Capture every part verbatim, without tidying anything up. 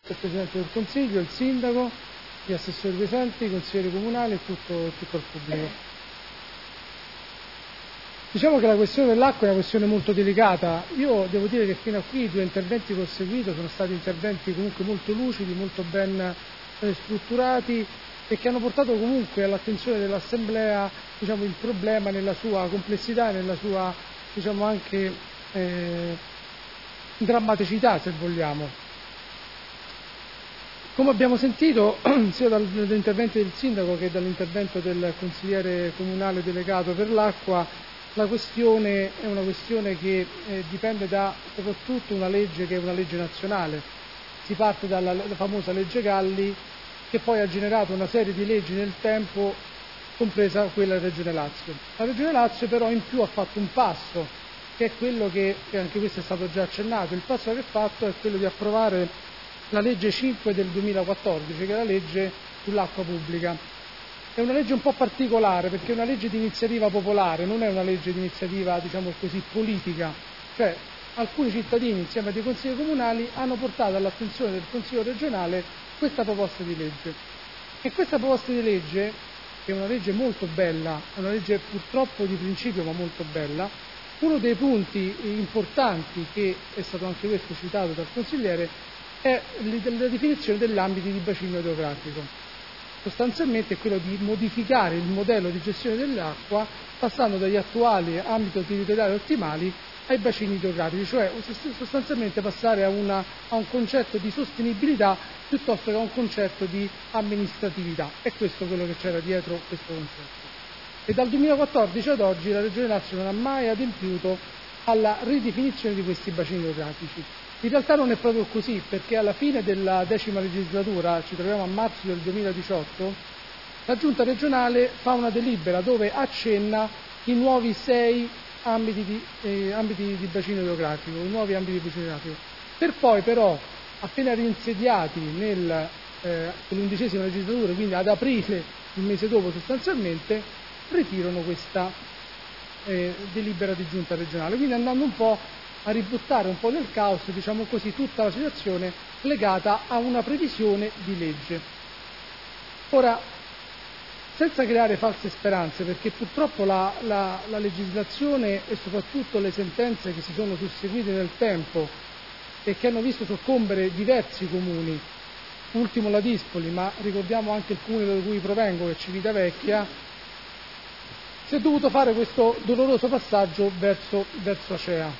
il Presidente del Consiglio, il Sindaco, gli assessori presenti, i consiglieri comunali e tutto, tutto il pubblico. Diciamo che la questione dell'acqua è una questione molto delicata. Io devo dire che fino a qui i due interventi che ho seguito sono stati interventi comunque molto lucidi, molto ben eh, strutturati e che hanno portato comunque all'attenzione dell'Assemblea, diciamo, il problema nella sua complessità e nella sua, diciamo, anche eh, drammaticità, se vogliamo. Come abbiamo sentito sia dagli interventi del Sindaco che dall'intervento del consigliere comunale delegato per l'acqua, la questione è una questione che eh, dipende da soprattutto una legge che è una legge nazionale. Si parte dalla famosa legge Galli, che poi ha generato una serie di leggi nel tempo, compresa quella della Regione Lazio. La Regione Lazio però in più ha fatto un passo, che è quello che, e anche questo è stato già accennato, il passo che ha fatto è quello di approvare la legge cinque del duemilaquattordici, che è la legge sull'acqua pubblica. È una legge un po' particolare perché è una legge di iniziativa popolare, non è una legge di iniziativa, diciamo così, politica. Cioè alcuni cittadini insieme a dei consigli comunali hanno portato all'attenzione del Consiglio regionale questa proposta di legge. E questa proposta di legge, che è una legge molto bella, è una legge purtroppo di principio ma molto bella, uno dei punti importanti, che è stato anche questo citato dal consigliere, è la definizione degli ambiti di bacino idrografico. Sostanzialmente è quello di modificare il modello di gestione dell'acqua passando dagli attuali ambiti territoriali ottimali ai bacini idrografici, cioè sostanzialmente passare a, una, a un concetto di sostenibilità piuttosto che a un concetto di amministratività. È questo quello che c'era dietro questo concetto. E dal duemilaquattordici ad oggi la Regione Lazio non ha mai adempiuto alla ridefinizione di questi bacini idrografici. In realtà non è proprio così, perché alla fine della decima legislatura, ci troviamo a marzo del duemiladiciotto, la Giunta regionale fa una delibera dove accenna i nuovi sei ambiti di, eh, ambiti di bacino idrografico, i nuovi ambiti di bacino idrografico, per poi però, appena reinsediati nel, eh, nell'undicesima legislatura, quindi ad aprile, il mese dopo sostanzialmente, ritirano questa eh, delibera di Giunta regionale, quindi andando un po' a ributtare un po' nel caos, diciamo così, tutta la situazione legata a una previsione di legge. Ora, senza creare false speranze, perché purtroppo la, la, la legislazione e soprattutto le sentenze che si sono susseguite nel tempo e che hanno visto soccombere diversi comuni, ultimo la Dispoli, ma ricordiamo anche il comune da cui provengo, che è Civitavecchia, si è dovuto fare questo doloroso passaggio verso, verso Acea.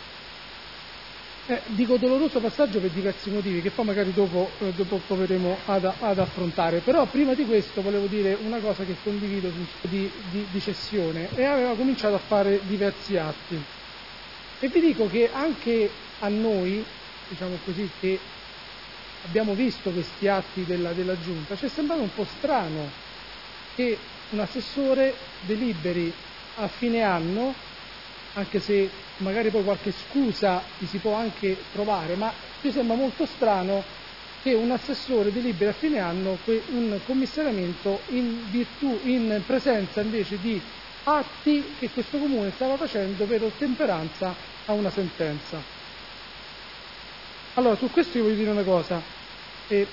Eh, dico doloroso passaggio per diversi motivi che poi magari dopo, eh, dopo proveremo ad, ad affrontare, però prima di questo volevo dire una cosa che condivido di, di, di cessione, e aveva cominciato a fare diversi atti, e vi dico che anche a noi, diciamo così, che abbiamo visto questi atti della, della Giunta, ci è sembrato un po' strano che un assessore deliberi a fine anno, anche se magari poi qualche scusa gli si può anche trovare, ma ci sembra molto strano che un assessore deliberi a fine anno un commissariamento in virtù, in presenza invece di atti che questo comune stava facendo per ottemperanza a una sentenza. Allora, su questo io voglio dire una cosa. Eh,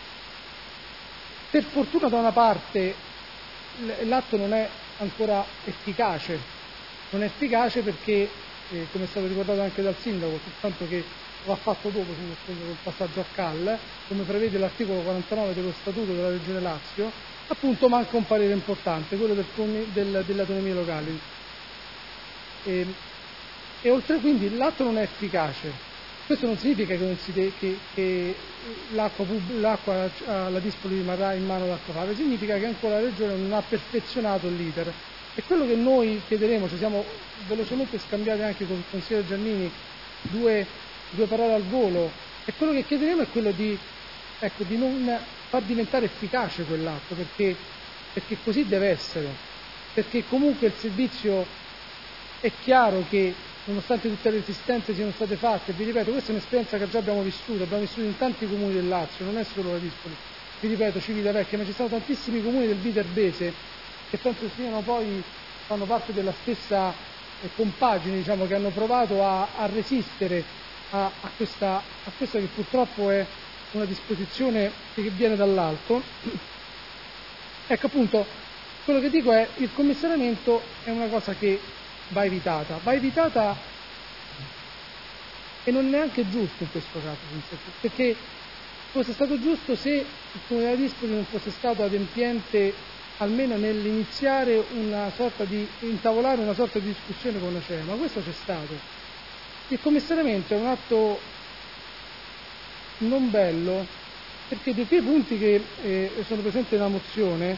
per fortuna da una parte l'atto non è ancora efficace, non è efficace perché Eh, come è stato ricordato anche dal Sindaco, soltanto che va fatto dopo col passaggio a Cal, come prevede l'articolo quarantanove dello Statuto della Regione Lazio, appunto manca un parere importante, quello del, del, delle autonomie locali. E, e oltre quindi l'atto non è efficace. Questo non significa che, non si de, che, che l'acqua, l'acqua alla Dispoli rimarrà in mano all'Acquafave, significa che ancora la Regione non ha perfezionato l'iter. E quello che noi chiederemo, ci siamo velocemente scambiati anche con il consigliere Giannini due, due parole al volo, e quello che chiederemo è quello di, ecco, di non far diventare efficace quell'atto, perché, perché così deve essere, perché comunque il servizio è chiaro che nonostante tutte le resistenze siano state fatte, vi ripeto, questa è un'esperienza che già abbiamo vissuto, abbiamo vissuto in tanti comuni del Lazio, non è solo la Dispoli, vi ripeto, Civitavecchia, ma ci sono tantissimi comuni del Viterbese che penso siano poi, fanno parte della stessa eh, compagine, diciamo, che hanno provato a, a resistere a, a, questa, a questa che purtroppo è una disposizione che viene dall'alto. Ecco, appunto, quello che dico è il commissariamento è una cosa che va evitata, va evitata e non è neanche giusto in questo caso, perché fosse stato giusto se il Comune di Dispoli non fosse stato adempiente almeno nell'iniziare una sorta di intavolare una sorta di discussione con l'A C E E, ma questo c'è stato. Il commissariamento è un atto non bello perché dei quei punti che eh, sono presenti nella mozione,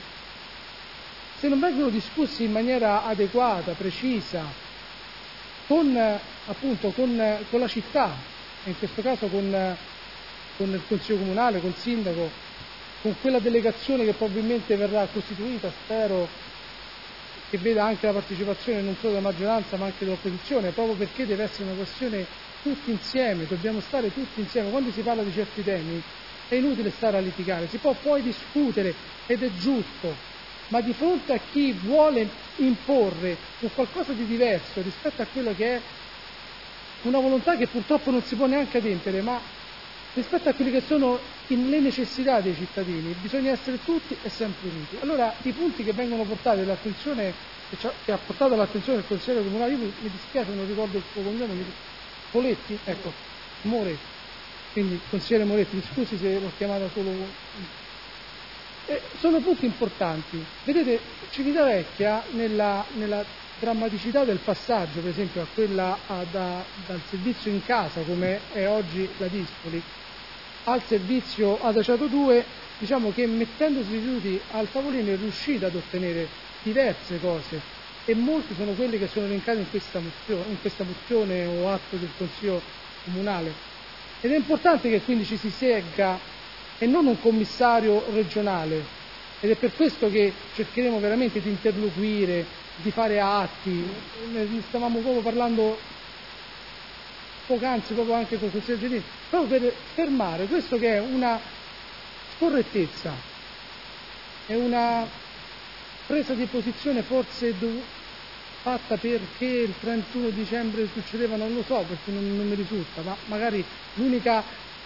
se non vengono discussi in maniera adeguata, precisa, con, appunto, con, con la città, in questo caso con, con il Consiglio Comunale, col Sindaco, con quella delegazione che probabilmente verrà costituita, spero, che veda anche la partecipazione non solo della maggioranza ma anche dell'opposizione, proprio perché deve essere una questione tutti insieme, dobbiamo stare tutti insieme. Quando si parla di certi temi è inutile stare a litigare, si può poi discutere ed è giusto, ma di fronte a chi vuole imporre un qualcosa di diverso rispetto a quello che è una volontà che purtroppo non si può neanche adempiere, ma rispetto a quelle che sono le necessità dei cittadini, bisogna essere tutti e sempre uniti. Allora i punti che vengono portati all'attenzione, che ha portato all'attenzione del consigliere comunale, io mi dispiace, non ricordo il suo cognome, Poletti? Ecco, Moretti, quindi consigliere Moretti, mi scusi se l'ho chiamata solo... Eh, sono punti importanti. Vedete, Civitavecchia nella, nella drammaticità del passaggio, per esempio, a quella a, da, dal servizio in casa, come è oggi la Dispoli, al servizio ad Aciato due, diciamo che mettendosi i rifiuti al tavolino è riuscita ad ottenere diverse cose e molti sono quelli che sono elencati in questa mozione, in questa mozione o atto del Consiglio Comunale. Ed è importante che quindi ci si segga e non un commissario regionale, ed è per questo che cercheremo veramente di interloquire, di fare atti. Ne stavamo proprio parlando poc'anzi proprio anche con il consigliere Genini, proprio per fermare questo che è una scorrettezza, è una presa di posizione forse do, fatta perché il trentuno dicembre succedeva, non lo so, perché non, non mi risulta, ma magari l'unica,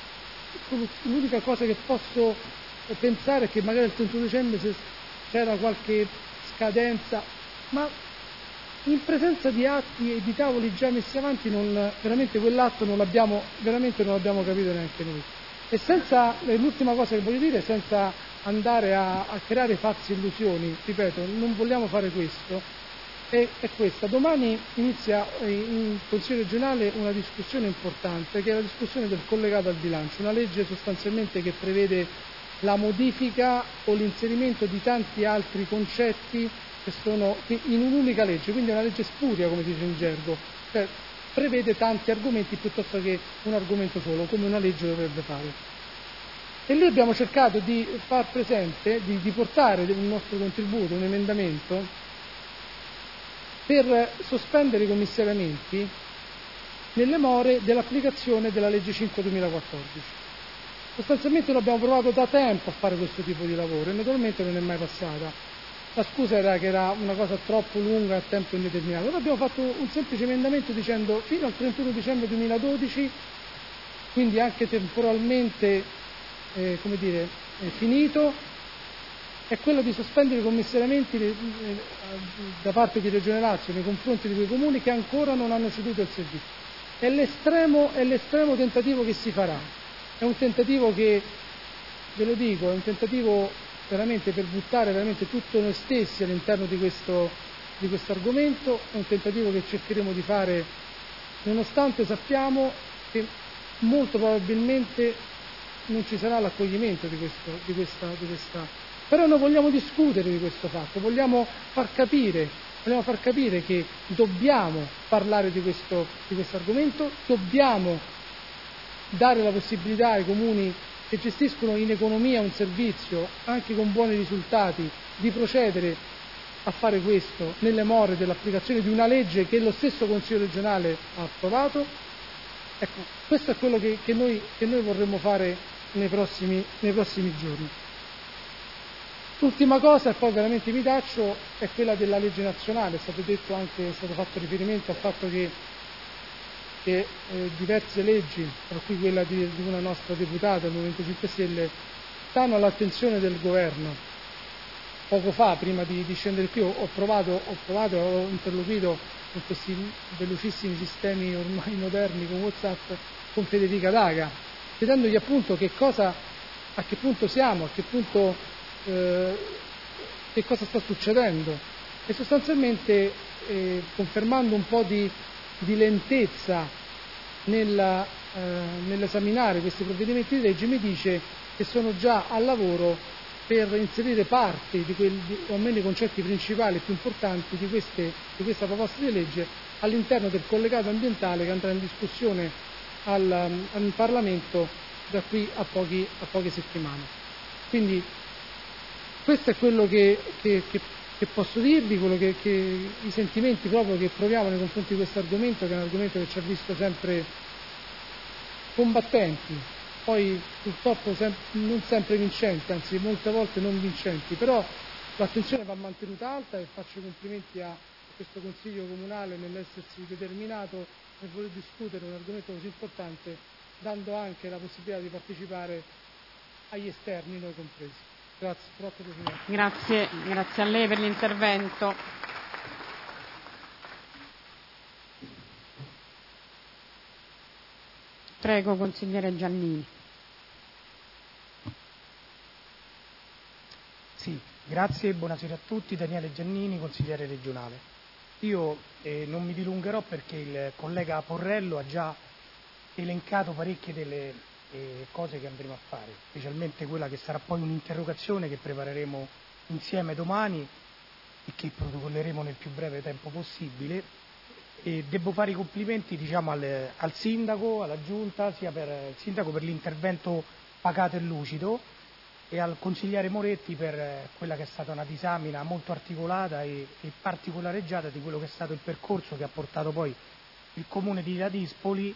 l'unica cosa che posso pensare è che magari il trentuno dicembre se c'era qualche scadenza, ma in presenza di atti e di tavoli già messi avanti, non, veramente quell'atto non l'abbiamo, veramente non l'abbiamo capito neanche noi. E senza, l'ultima cosa che voglio dire, senza andare a, a creare false illusioni, ripeto, non vogliamo fare questo, è, è questa. Domani inizia in Consiglio regionale una discussione importante, che è la discussione del collegato al bilancio, una legge sostanzialmente che prevede la modifica o l'inserimento di tanti altri concetti che sono in un'unica legge, quindi è una legge spuria, come si dice in gergo, cioè prevede tanti argomenti piuttosto che un argomento solo, come una legge dovrebbe fare. E lì abbiamo cercato di far presente, di, di portare il nostro contributo, un emendamento, per sospendere i commissariamenti nelle more dell'applicazione della legge cinque duemilaquattordici. Sostanzialmente noi abbiamo provato da tempo a fare questo tipo di lavoro e naturalmente non è mai passata. La scusa era che era una cosa troppo lunga a tempo indeterminato. Noi abbiamo fatto un semplice emendamento dicendo fino al trentuno dicembre duemiladodici, quindi anche temporalmente eh, come dire, eh, finito, è quello di sospendere i commissariamenti eh, da parte di Regione Lazio nei confronti di quei comuni che ancora non hanno ceduto il servizio. È l'estremo, è l'estremo tentativo che si farà. È un tentativo che, ve lo dico, è un tentativo veramente per buttare veramente tutto noi stessi all'interno di questo, di questo argomento, è un tentativo che cercheremo di fare nonostante sappiamo che molto probabilmente non ci sarà l'accoglimento di, questo, di, questa, di questa... Però noi vogliamo discutere di questo fatto, vogliamo far capire, vogliamo far capire che dobbiamo parlare di questo, di questo argomento, dobbiamo dare la possibilità ai comuni che gestiscono in economia un servizio, anche con buoni risultati, di procedere a fare questo nelle more dell'applicazione di una legge che lo stesso Consiglio regionale ha approvato. Ecco, questo è quello che, che, noi, che noi vorremmo fare nei prossimi, nei prossimi giorni. L'ultima cosa, e poi veramente mi taccio, è quella della legge nazionale. È stato detto anche, è stato fatto riferimento al fatto che che eh, diverse leggi, tra cui quella di, di una nostra deputata del Movimento cinque Stelle, stanno all'attenzione del governo. Poco fa, prima di, di scendere qui, ho, ho provato, ho provato, ho interloquito con questi velocissimi sistemi ormai moderni con WhatsApp con Federica Daga, chiedendogli appunto che cosa, a che punto siamo, a che punto, eh, che cosa sta succedendo, e sostanzialmente eh, confermando un po' di, di lentezza nella, eh, nell'esaminare questi provvedimenti di legge, mi dice che sono già al lavoro per inserire parte di quelli, o almeno i concetti principali più importanti di, queste, di questa proposta di legge all'interno del collegato ambientale che andrà in discussione al, al Parlamento da qui a, pochi, a poche settimane. Quindi questo è quello che, che, che, che posso dirvi, quello che, che, i sentimenti proprio che proviamo nei confronti di questo argomento, che è un argomento che ci ha visto sempre combattenti, poi purtroppo sem- non sempre vincenti, anzi molte volte non vincenti, però l'attenzione va mantenuta alta, e faccio i complimenti a questo Consiglio Comunale nell'essersi determinato nel voler discutere un argomento così importante, dando anche la possibilità di partecipare agli esterni, noi compresi. Grazie, grazie Presidente. Grazie, grazie a lei per l'intervento. Prego, consigliere Giannini. Sì, grazie, buonasera a tutti. Daniele Giannini, consigliere regionale. Io eh, non mi dilungherò perché il collega Porrello ha già elencato parecchie delle eh, cose che andremo a fare, specialmente quella che sarà poi un'interrogazione che prepareremo insieme domani e che protocolleremo nel più breve tempo possibile. E devo fare i complimenti diciamo, al, al sindaco, alla giunta, sia per il sindaco per l'intervento pacato e lucido, e al consigliere Moretti per quella che è stata una disamina molto articolata e, e particolareggiata di quello che è stato il percorso che ha portato poi il comune di Ladispoli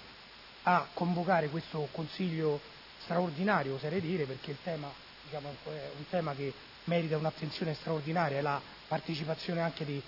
a convocare questo consiglio straordinario, oserei dire, perché il tema diciamo, è un tema che merita un'attenzione straordinaria, e la partecipazione anche di,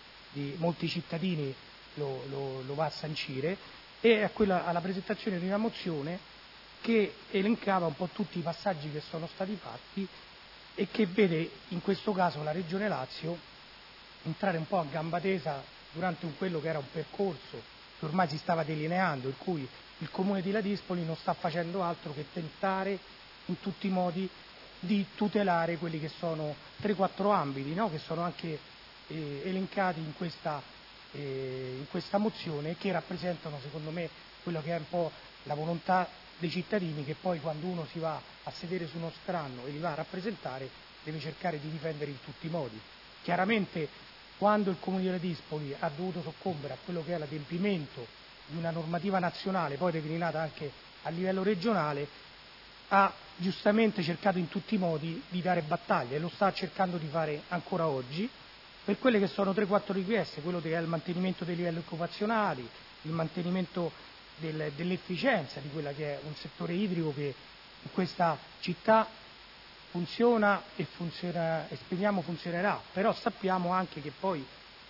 di molti cittadini lo, lo, lo va a sancire, e a quella, alla presentazione di una mozione che elencava un po' tutti i passaggi che sono stati fatti e che vede in questo caso la Regione Lazio entrare un po' a gamba tesa durante un, quello che era un percorso che ormai si stava delineando, in cui il comune di Ladispoli non sta facendo altro che tentare in tutti i modi di tutelare quelli che sono tre quattro ambiti, no? Che sono anche eh, elencati in questa, eh, in questa mozione, che rappresentano secondo me quello che è un po' la volontà dei cittadini, che poi quando uno si va a sedere su uno scranno e li va a rappresentare deve cercare di difendere in tutti i modi. Chiaramente quando il Comune di Ladispoli ha dovuto soccombere a quello che è l'adempimento di una normativa nazionale poi declinata anche a livello regionale, ha giustamente cercato in tutti i modi di dare battaglia, e lo sta cercando di fare ancora oggi per quelle che sono tre quattro richieste, quello che è il mantenimento dei livelli occupazionali, il mantenimento del, dell'efficienza di quella che è un settore idrico che in questa città funziona e funziona, e speriamo funzionerà, però sappiamo anche che poi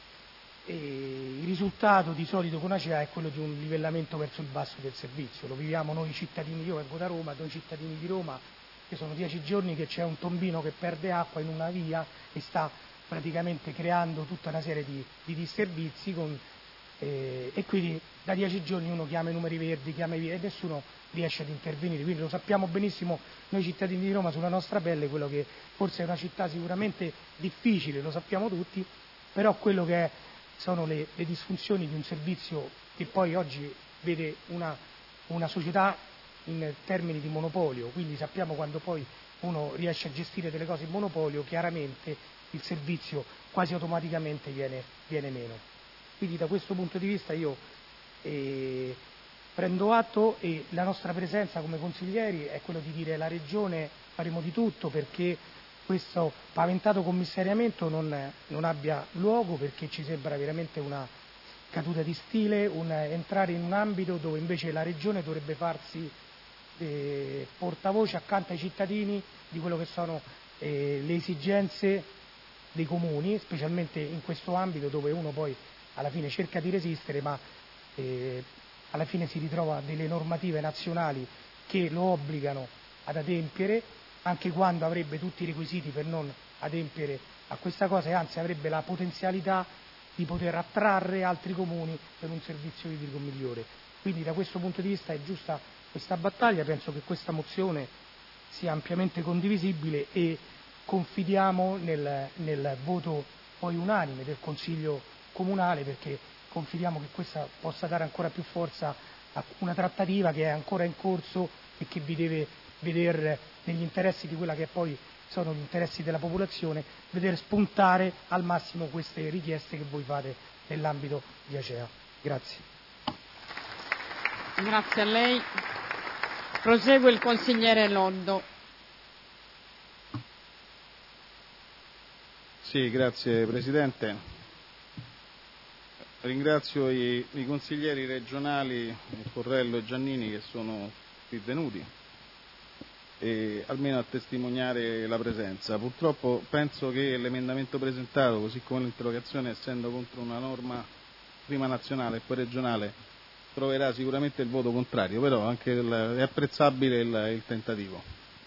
eh, il risultato di solito con Acea è quello di un livellamento verso il basso del servizio. Lo viviamo noi cittadini, io vengo da Roma, noi cittadini di Roma, che sono dieci giorni che c'è un tombino che perde acqua in una via e sta praticamente creando tutta una serie di, di disservizi con, eh, e quindi da dieci giorni uno chiama i numeri verdi, chiama i via e nessuno riesce ad intervenire, quindi lo sappiamo benissimo noi cittadini di Roma sulla nostra pelle, quello che forse è una città sicuramente difficile, lo sappiamo tutti, però quello che è, sono le, le disfunzioni di un servizio che poi oggi vede una, una società in termini di monopolio, quindi sappiamo quando poi uno riesce a gestire delle cose in monopolio, chiaramente il servizio quasi automaticamente viene, viene meno. Quindi da questo punto di vista io eh, prendo atto, e la nostra presenza come consiglieri è quello di dire alla Regione faremo di tutto perché questo paventato commissariamento non, non abbia luogo, perché ci sembra veramente una caduta di stile, un entrare in un ambito dove invece la Regione dovrebbe farsi eh, portavoce accanto ai cittadini di quello che sono eh, le esigenze dei comuni, specialmente in questo ambito dove uno poi alla fine cerca di resistere, ma eh, alla fine si ritrova delle normative nazionali che lo obbligano ad adempiere, anche quando avrebbe tutti i requisiti per non adempiere a questa cosa, e anzi avrebbe la potenzialità di poter attrarre altri comuni per un servizio idrico migliore. Quindi da questo punto di vista è giusta questa battaglia, penso che questa mozione sia ampiamente condivisibile e confidiamo nel, nel voto poi unanime del Consiglio Comunale, perché confidiamo che questa possa dare ancora più forza a una trattativa che è ancora in corso e che vi deve vedere negli interessi di quella che poi sono gli interessi della popolazione, vedere spuntare al massimo queste richieste che voi fate nell'ambito di Acea. Grazie. Grazie a lei. Prosegue il consigliere Loddo. Sì, grazie Presidente. Ringrazio i, i consiglieri regionali Porrello e Giannini che sono qui venuti, e almeno a testimoniare la presenza. Purtroppo penso che l'emendamento presentato, così come l'interrogazione, essendo contro una norma prima nazionale e poi regionale, troverà sicuramente il voto contrario, però anche il, è apprezzabile il, il tentativo.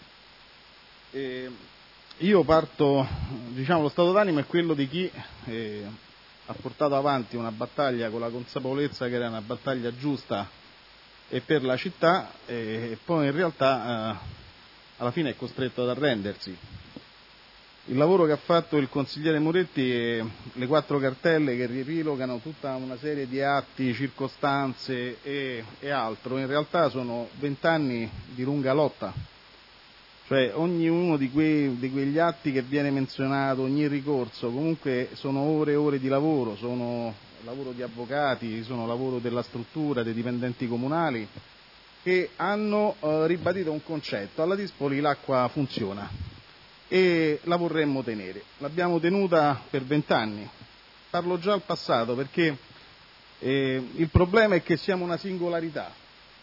E io parto, diciamo, lo stato d'animo è quello di chi eh, ha portato avanti una battaglia con la consapevolezza che era una battaglia giusta e per la città, e poi in realtà eh, alla fine è costretto ad arrendersi. Il lavoro che ha fatto il consigliere Moretti e le quattro cartelle che riepilogano tutta una serie di atti, circostanze e, e altro, in realtà sono vent'anni di lunga lotta. Cioè ognuno di, quei, di quegli atti che viene menzionato, ogni ricorso, comunque sono ore e ore di lavoro, sono lavoro di avvocati, sono lavoro della struttura, dei dipendenti comunali, che hanno eh, ribadito un concetto: alla Dispoli l'acqua funziona e la vorremmo tenere. L'abbiamo tenuta per vent'anni, parlo già al passato perché eh, il problema è che siamo una singolarità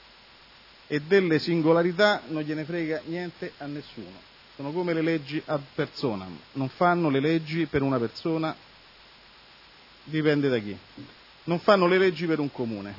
e delle singolarità non gliene frega niente a nessuno, sono come le leggi ad personam, non fanno le leggi per una persona, dipende da chi, non fanno le leggi per un comune.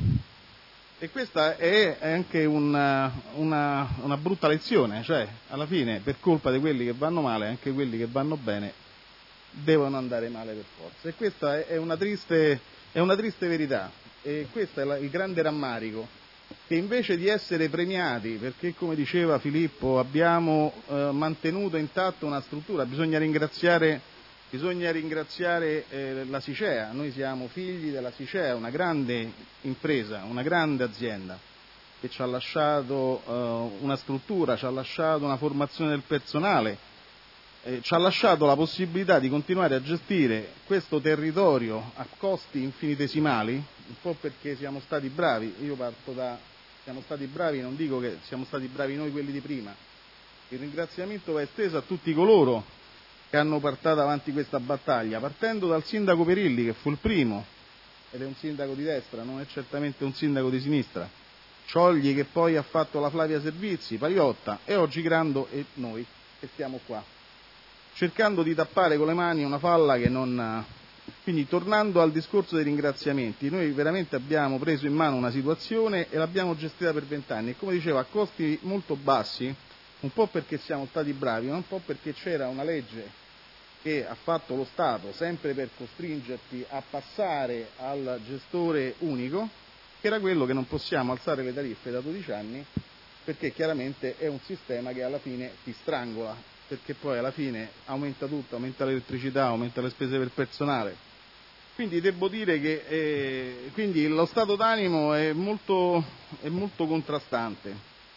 E questa è anche una, una, una brutta lezione, cioè alla fine per colpa di quelli che vanno male anche quelli che vanno bene devono andare male per forza, e questa è una triste, è una triste verità, e questo è la, il grande rammarico, che invece di essere premiati, perché come diceva Filippo abbiamo eh, mantenuto intatta una struttura, bisogna ringraziare, bisogna ringraziare eh, la Sicea, noi siamo figli della Sicea, una grande impresa, una grande azienda che ci ha lasciato eh, una struttura, ci ha lasciato una formazione del personale, eh, ci ha lasciato la possibilità di continuare a gestire questo territorio a costi infinitesimali, un po' perché siamo stati bravi, io parto da, siamo stati bravi, non dico che siamo stati bravi noi quelli di prima, il ringraziamento va esteso a tutti coloro che hanno portato avanti questa battaglia, partendo dal sindaco Perilli che fu il primo, ed è un sindaco di destra, non è certamente un sindaco di sinistra, Ciogli che poi ha fatto la Flavia Servizi, Pariotta e oggi Grando e noi che stiamo qua, cercando di tappare con le mani una falla che non... Quindi tornando al discorso dei ringraziamenti, noi veramente abbiamo preso in mano una situazione e l'abbiamo gestita per vent'anni e come dicevo a costi molto bassi, un po' perché siamo stati bravi, ma un po' perché c'era una legge che ha fatto lo Stato sempre per costringerti a passare al gestore unico, che era quello che non possiamo alzare le tariffe da dodici anni perché chiaramente è un sistema che alla fine ti strangola, perché poi alla fine aumenta tutto, aumenta l'elettricità, aumenta le spese per il personale. Quindi devo dire che eh, quindi lo stato d'animo è molto, è molto contrastante.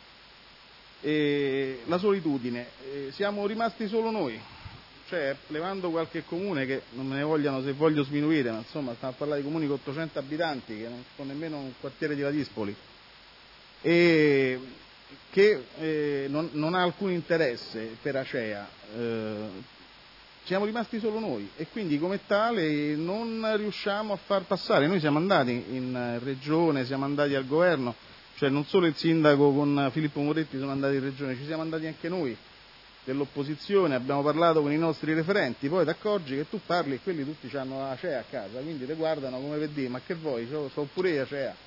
E la solitudine, eh, siamo rimasti solo noi, cioè levando qualche comune che non me ne vogliano se voglio sminuire, ma insomma stiamo a parlare di comuni con ottocento abitanti che non sono nemmeno un quartiere di Ladispoli, e che eh, non, non ha alcun interesse per Acea, eh, siamo rimasti solo noi e quindi come tale non riusciamo a far passare. Noi siamo andati in regione, siamo andati al governo, cioè non solo il sindaco con Filippo Moretti sono andati in regione, ci siamo andati anche noi dell'opposizione, abbiamo parlato con i nostri referenti, poi ti accorgi che tu parli e quelli tutti hanno la Acea a casa, quindi ti guardano come per dire ma che vuoi, so, so pure io Acea.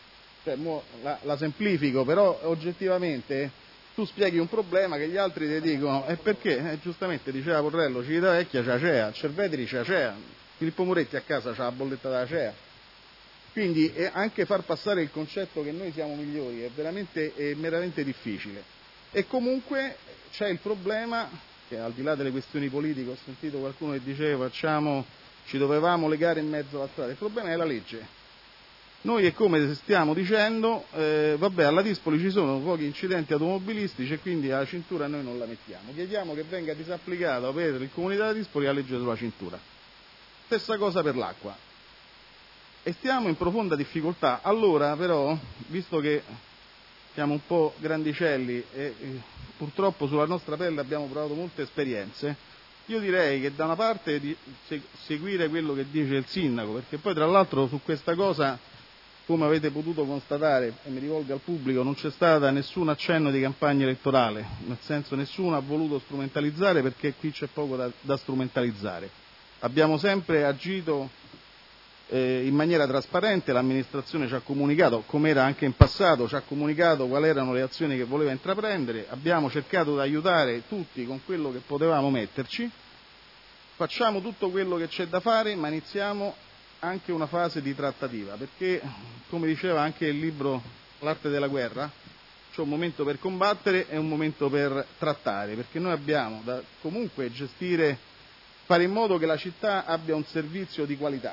cioè, mo, la, la semplifico, però oggettivamente tu spieghi un problema che gli altri ti dicono e perché? Eh, giustamente diceva Porrello, Civitavecchia c'ha Acea, Cerveteri c'ha Acea, Filippo Moretti a casa c'ha la bolletta da Acea. Quindi eh, anche far passare il concetto che noi siamo migliori è veramente è meramente difficile. E comunque c'è il problema che al di là delle questioni politiche, ho sentito qualcuno che diceva facciamo, ci dovevamo legare in mezzo alla strada, il problema è la legge. Noi è come stiamo dicendo, eh, vabbè, alla Dispoli ci sono pochi incidenti automobilistici e quindi la cintura noi non la mettiamo. Chiediamo che venga disapplicata per il Comune della Dispoli la legge sulla cintura. Stessa cosa per l'acqua. E stiamo in profonda difficoltà. Allora, però, visto che siamo un po' grandicelli e eh, purtroppo sulla nostra pelle abbiamo provato molte esperienze, io direi che da una parte di seguire quello che dice il sindaco, perché poi tra l'altro su questa cosa, come avete potuto constatare, e mi rivolgo al pubblico, non c'è stata nessun accenno di campagna elettorale, nel senso nessuno ha voluto strumentalizzare perché qui c'è poco da, da strumentalizzare. Abbiamo sempre agito eh, in maniera trasparente, l'amministrazione ci ha comunicato, come era anche in passato, ci ha comunicato quali erano le azioni che voleva intraprendere, abbiamo cercato di aiutare tutti con quello che potevamo metterci, facciamo tutto quello che c'è da fare, ma iniziamo anche una fase di trattativa, perché come diceva anche il libro L'arte della guerra, c'è un momento per combattere e un momento per trattare, perché noi abbiamo da comunque gestire, fare in modo che la città abbia un servizio di qualità,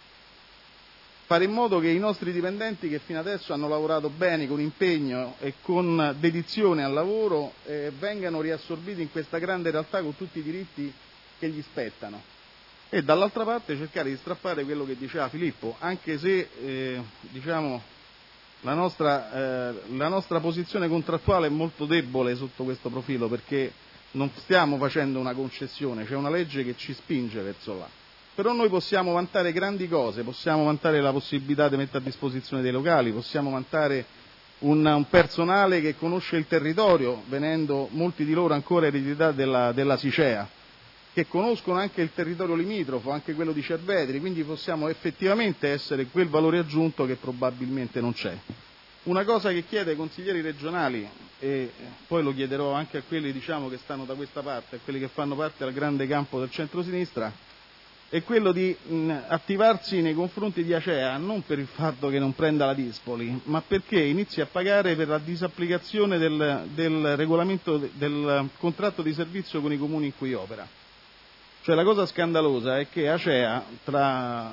fare in modo che i nostri dipendenti che fino adesso hanno lavorato bene, con impegno e con dedizione al lavoro, eh, vengano riassorbiti in questa grande realtà con tutti i diritti che gli spettano. E dall'altra parte cercare di strappare quello che diceva Filippo, anche se eh, diciamo, la, nostra, eh, la nostra posizione contrattuale è molto debole sotto questo profilo, perché non stiamo facendo una concessione, c'è una legge che ci spinge verso là. Però noi possiamo vantare grandi cose, possiamo vantare la possibilità di mettere a disposizione dei locali, possiamo vantare un, un personale che conosce il territorio, venendo molti di loro ancora eredità della, della Sicea, che conoscono anche il territorio limitrofo, anche quello di Cerveteri, quindi possiamo effettivamente essere quel valore aggiunto che probabilmente non c'è. Una cosa che chiede ai consiglieri regionali, e poi lo chiederò anche a quelli diciamo, che stanno da questa parte, a quelli che fanno parte del grande campo del centro-sinistra, è quello di mh, attivarsi nei confronti di Acea, non per il fatto che non prenda la Dispoli, ma perché inizi a pagare per la disapplicazione del, del regolamento del contratto di servizio con i comuni in cui opera. Cioè la cosa scandalosa è che Acea tra,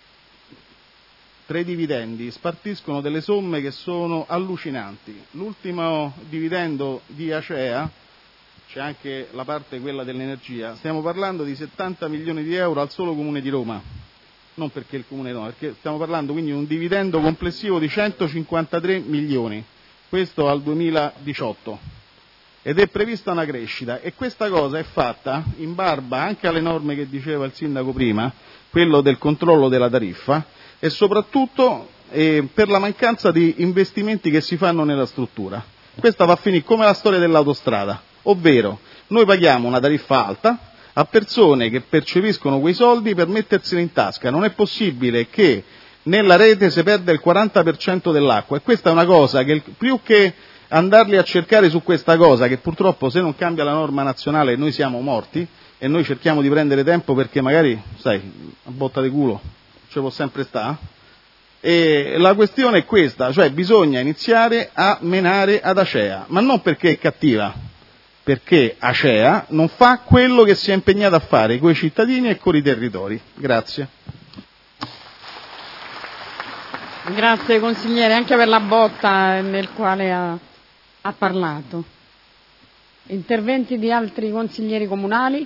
tra i dividendi spartiscono delle somme che sono allucinanti. L'ultimo dividendo di Acea, c'è anche la parte quella dell'energia, stiamo parlando di settanta milioni di euro al solo comune di Roma, non perché il comune no, perché stiamo parlando quindi di un dividendo complessivo di centocinquantatré milioni, questo al duemiladiciotto. Ed è prevista una crescita e questa cosa è fatta in barba anche alle norme che diceva il sindaco prima, quello del controllo della tariffa e soprattutto eh, per la mancanza di investimenti che si fanno nella struttura. Questa va a finire come la storia dell'autostrada, ovvero noi paghiamo una tariffa alta a persone che percepiscono quei soldi per metterseli in tasca, non è possibile che nella rete si perda il quaranta per cento dell'acqua e questa è una cosa che più che andarli a cercare su questa cosa, che purtroppo se non cambia la norma nazionale noi siamo morti e noi cerchiamo di prendere tempo perché magari, sai, a botta di culo ci può sempre stare, e la questione è questa, cioè bisogna iniziare a menare ad Acea, ma non perché è cattiva, perché Acea non fa quello che si è impegnata a fare con i cittadini e con i territori. Grazie. Grazie consigliere anche per la botta nel quale ha ha parlato. Interventi di altri consiglieri comunali?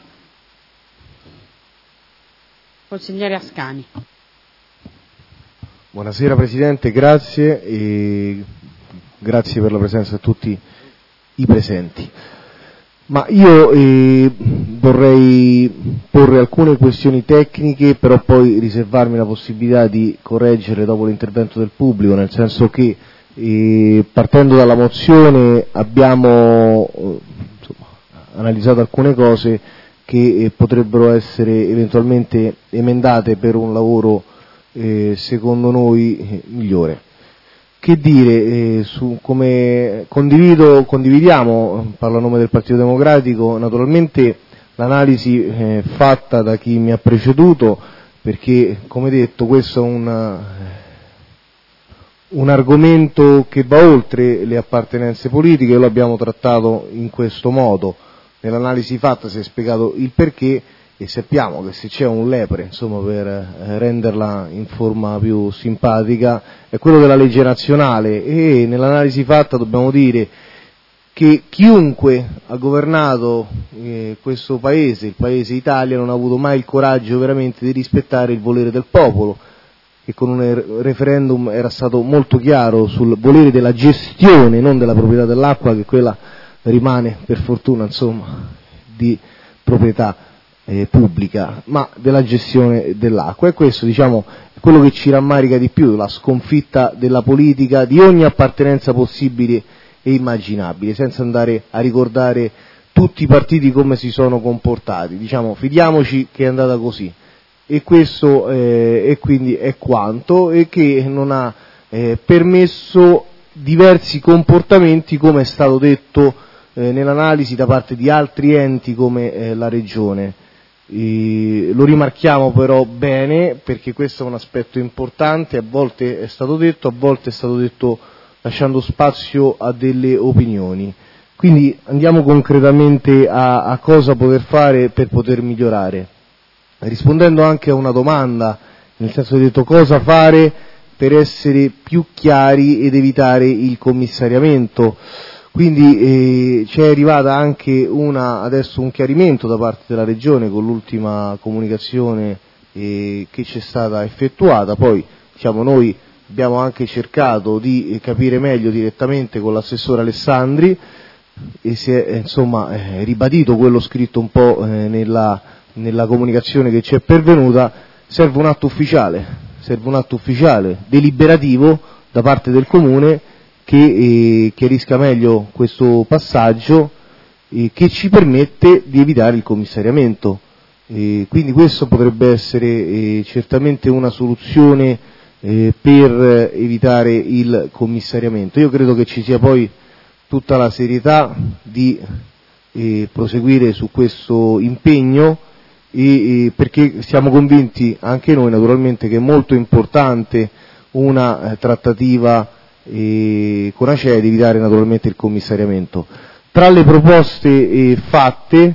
Consigliere Ascani. Buonasera Presidente, grazie e grazie per la presenza di tutti i presenti. Ma io eh, vorrei porre alcune questioni tecniche, però poi riservarmi la possibilità di correggere dopo l'intervento del pubblico, nel senso che E partendo dalla mozione abbiamo insomma, analizzato alcune cose che eh, potrebbero essere eventualmente emendate per un lavoro eh, secondo noi eh, migliore. che dire, eh, su come condivido, condividiamo, parlo a nome del Partito Democratico, naturalmente l'analisi eh, fatta da chi mi ha preceduto, perché come detto questo è un, un argomento che va oltre le appartenenze politiche, lo abbiamo trattato in questo modo, nell'analisi fatta si è spiegato il perché e sappiamo che se c'è un lepre, insomma, per eh, renderla in forma più simpatica, è quello della legge nazionale, e nell'analisi fatta dobbiamo dire che chiunque ha governato eh, questo paese, il paese Italia, non ha avuto mai il coraggio veramente di rispettare il volere del popolo, che con un referendum era stato molto chiaro sul volere della gestione, non della proprietà dell'acqua, che quella rimane per fortuna, insomma, di proprietà Eh, pubblica, ma della gestione dell'acqua, e questo, diciamo, è quello che ci rammarica di più, la sconfitta della politica di ogni appartenenza possibile e immaginabile, senza andare a ricordare tutti i partiti come si sono comportati, diciamo, fidiamoci che è andata così, e questo eh, e quindi è quanto, e che non ha eh, permesso diversi comportamenti, come è stato detto eh, nell'analisi da parte di altri enti come eh, la Regione. E lo rimarchiamo però bene, perché questo è un aspetto importante, a volte è stato detto, a volte è stato detto lasciando spazio a delle opinioni. Quindi andiamo concretamente a, a cosa poter fare per poter migliorare, rispondendo anche a una domanda, nel senso di detto cosa fare per essere più chiari ed evitare il commissariamento. Quindi eh, ci è arrivata anche una, adesso un chiarimento da parte della Regione con l'ultima comunicazione eh, che c'è stata effettuata, poi diciamo, noi abbiamo anche cercato di eh, capire meglio direttamente con l'assessore Alessandri, e si è eh, insomma eh, ribadito quello scritto un po' eh, nella, nella comunicazione che ci è pervenuta. Serve un atto ufficiale, serve un atto ufficiale deliberativo da parte del Comune che eh, chiarisca meglio questo passaggio, eh, che ci permette di evitare il commissariamento. Eh, quindi questo potrebbe essere eh, certamente una soluzione eh, per evitare il commissariamento. Io credo che ci sia poi tutta la serietà di eh, proseguire su questo impegno, e, e perché siamo convinti anche noi naturalmente che è molto importante una eh, trattativa E con Acea di evitare naturalmente il commissariamento. Tra le proposte eh, fatte,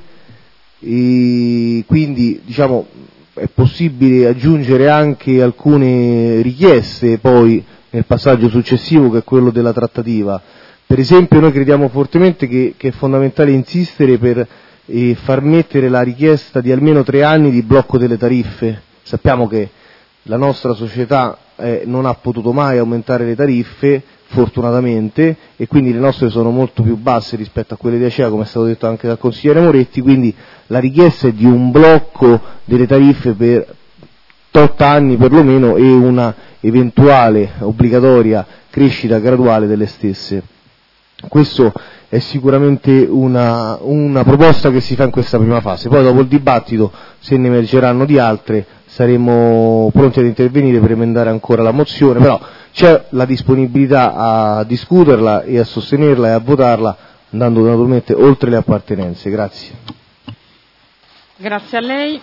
e quindi diciamo è possibile aggiungere anche alcune richieste poi nel passaggio successivo, che è quello della trattativa. Per esempio noi crediamo fortemente che, che è fondamentale insistere per eh, far mettere la richiesta di almeno tre anni di blocco delle tariffe. Sappiamo che la nostra società eh, non ha potuto mai aumentare le tariffe, fortunatamente, e quindi le nostre sono molto più basse rispetto a quelle di Acea, come è stato detto anche dal consigliere Moretti, quindi la richiesta è di un blocco delle tariffe per tot anni perlomeno e una eventuale obbligatoria crescita graduale delle stesse. Questo è sicuramente una, una proposta che si fa in questa prima fase, poi dopo il dibattito, se ne emergeranno di altre, saremo pronti ad intervenire per emendare ancora la mozione, però c'è la disponibilità a discuterla e a sostenerla e a votarla, andando naturalmente oltre le appartenenze. Grazie. Grazie a lei.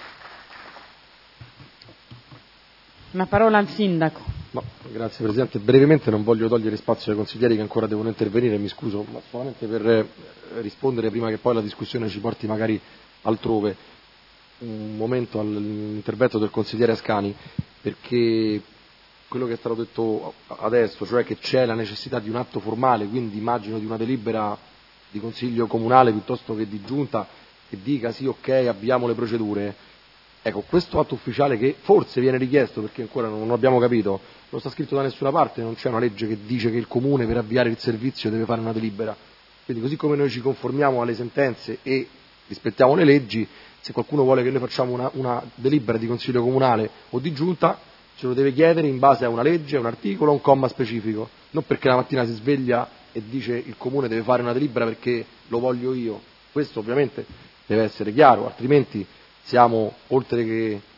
Una parola al Sindaco. No, grazie Presidente. Brevemente, non voglio togliere spazio ai consiglieri che ancora devono intervenire, mi scuso, ma solamente per rispondere prima che poi la discussione ci porti magari altrove. Un momento all'intervento del consigliere Ascani, perché quello che è stato detto adesso, cioè che c'è la necessità di un atto formale, quindi immagino di una delibera di consiglio comunale piuttosto che di giunta che dica sì, ok, abbiamo le procedure. Ecco, questo atto ufficiale che forse viene richiesto, perché ancora non abbiamo capito, non sta scritto da nessuna parte, non c'è una legge che dice che il comune per avviare il servizio deve fare una delibera. Quindi così come noi ci conformiamo alle sentenze e rispettiamo le leggi, se qualcuno vuole che noi facciamo una, una delibera di consiglio comunale o di giunta, ce lo deve chiedere in base a una legge, a un articolo, a un comma specifico, non perché la mattina si sveglia e dice il comune deve fare una delibera perché lo voglio io. Questo ovviamente deve essere chiaro, altrimenti siamo, oltre che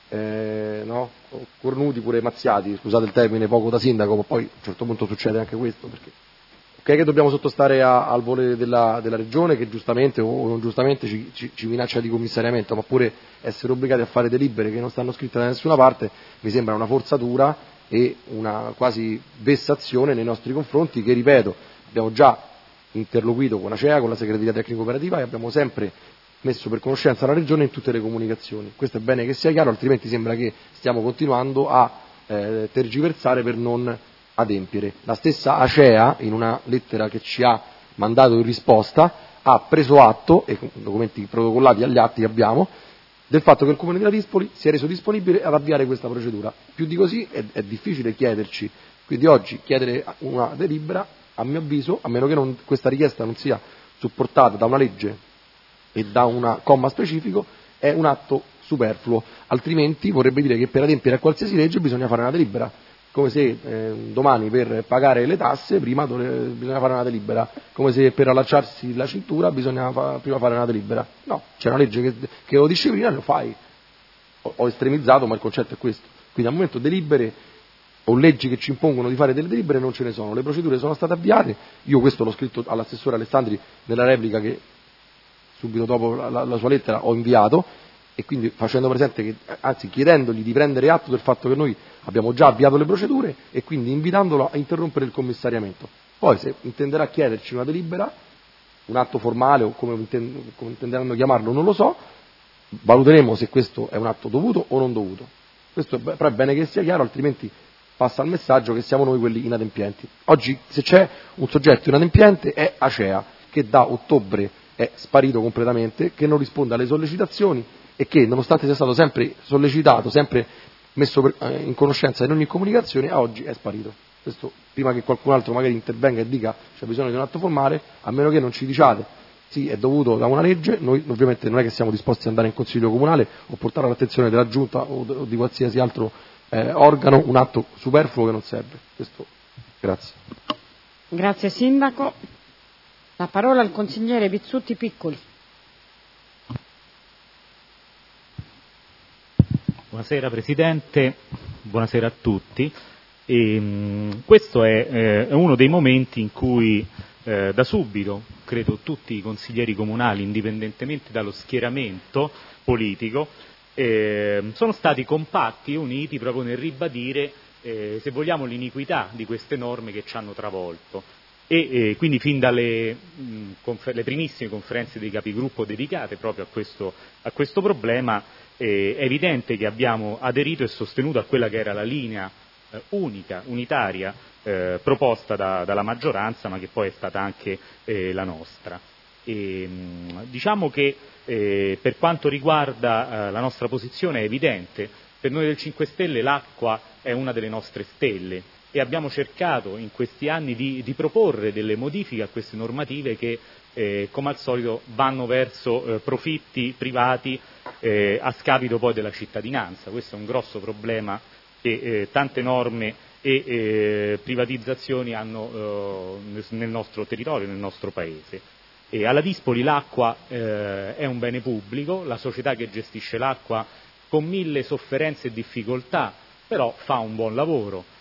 eh, no? cornuti pure mazziati, scusate il termine poco da sindaco, ma poi a un certo punto succede anche questo, perché ok che dobbiamo sottostare a, al volere della, della regione che giustamente o non giustamente ci, ci, ci minaccia di commissariamento, ma pure essere obbligati a fare delibere che non stanno scritte da nessuna parte mi sembra una forzatura e una quasi vessazione nei nostri confronti che, ripeto, abbiamo già interloquito con Acea, con la segreteria tecnico operativa e abbiamo sempre messo per conoscenza la regione in tutte le comunicazioni. Questo è bene che sia chiaro, altrimenti sembra che stiamo continuando a eh, tergiversare per non adempiere. La stessa Acea, in una lettera che ci ha mandato in risposta, ha preso atto, e con documenti protocollati agli atti che abbiamo, del fatto che il Comune di Ladispoli si è reso disponibile ad avviare questa procedura. Più di così è, è difficile chiederci, quindi oggi chiedere una delibera, a mio avviso, a meno che non, questa richiesta non sia supportata da una legge e da un comma specifico, è un atto superfluo, altrimenti vorrebbe dire che per adempiere a qualsiasi legge bisogna fare una delibera, come se eh, domani per pagare le tasse prima dove, bisogna fare una delibera, come se per allacciarsi la cintura bisogna fa, prima fare una delibera. No, c'è una legge che, che lo disciplina e lo fai. Ho, ho estremizzato, ma il concetto è questo. Quindi al momento delibere o leggi che ci impongono di fare delle delibere non ce ne sono, le procedure sono state avviate, io questo l'ho scritto all'assessore Alessandri nella replica che subito dopo la, la, la sua lettera ho inviato, e quindi facendo presente che, anzi chiedendogli di prendere atto del fatto che noi abbiamo già avviato le procedure e quindi invitandolo a interrompere il commissariamento. Poi se intenderà chiederci una delibera, un atto formale o come, intend- come intenderanno chiamarlo non lo so, valuteremo se questo è un atto dovuto o non dovuto. Questo è, però è bene che sia chiaro, altrimenti passa il messaggio che siamo noi quelli inadempienti. Oggi se c'è un soggetto inadempiente è Acea, che da ottobre è sparito completamente, che non risponde alle sollecitazioni e che, nonostante sia stato sempre sollecitato, sempre messo per, eh, in conoscenza in ogni comunicazione, a oggi è sparito. Questo, prima che qualcun altro magari intervenga e dica c'è bisogno di un atto formale, a meno che non ci diciate sì, è dovuto da una legge, noi ovviamente non è che siamo disposti ad andare in Consiglio Comunale o portare all'attenzione della Giunta o, o di qualsiasi altro eh, organo un atto superfluo che non serve. Questo, grazie. Grazie Sindaco. La parola al consigliere Pizzuti Piccoli. Buonasera Presidente, buonasera a tutti. E, mh, questo è, eh, è uno dei momenti in cui eh, da subito, credo tutti i consiglieri comunali, indipendentemente dallo schieramento politico, eh, sono stati compatti e uniti proprio nel ribadire, eh, se vogliamo, l'iniquità di queste norme che ci hanno travolto. E eh, quindi fin dalle mh, confer- le primissime conferenze dei capigruppo dedicate proprio a questo, a questo problema, eh, è evidente che abbiamo aderito e sostenuto a quella che era la linea eh, unica, unitaria, eh, proposta da, dalla maggioranza, ma che poi è stata anche eh, la nostra. E, mh, diciamo che eh, per quanto riguarda eh, la nostra posizione è evidente, per noi del cinque Stelle l'acqua è una delle nostre stelle, e abbiamo cercato in questi anni di, di proporre delle modifiche a queste normative che, eh, come al solito, vanno verso eh, profitti privati eh, a scapito poi della cittadinanza. Questo è un grosso problema che eh, tante norme e eh, privatizzazioni hanno eh, nel nostro territorio, nel nostro Paese. E alla Dispoli l'acqua eh, è un bene pubblico, la società che gestisce l'acqua con mille sofferenze e difficoltà, però fa un buon lavoro.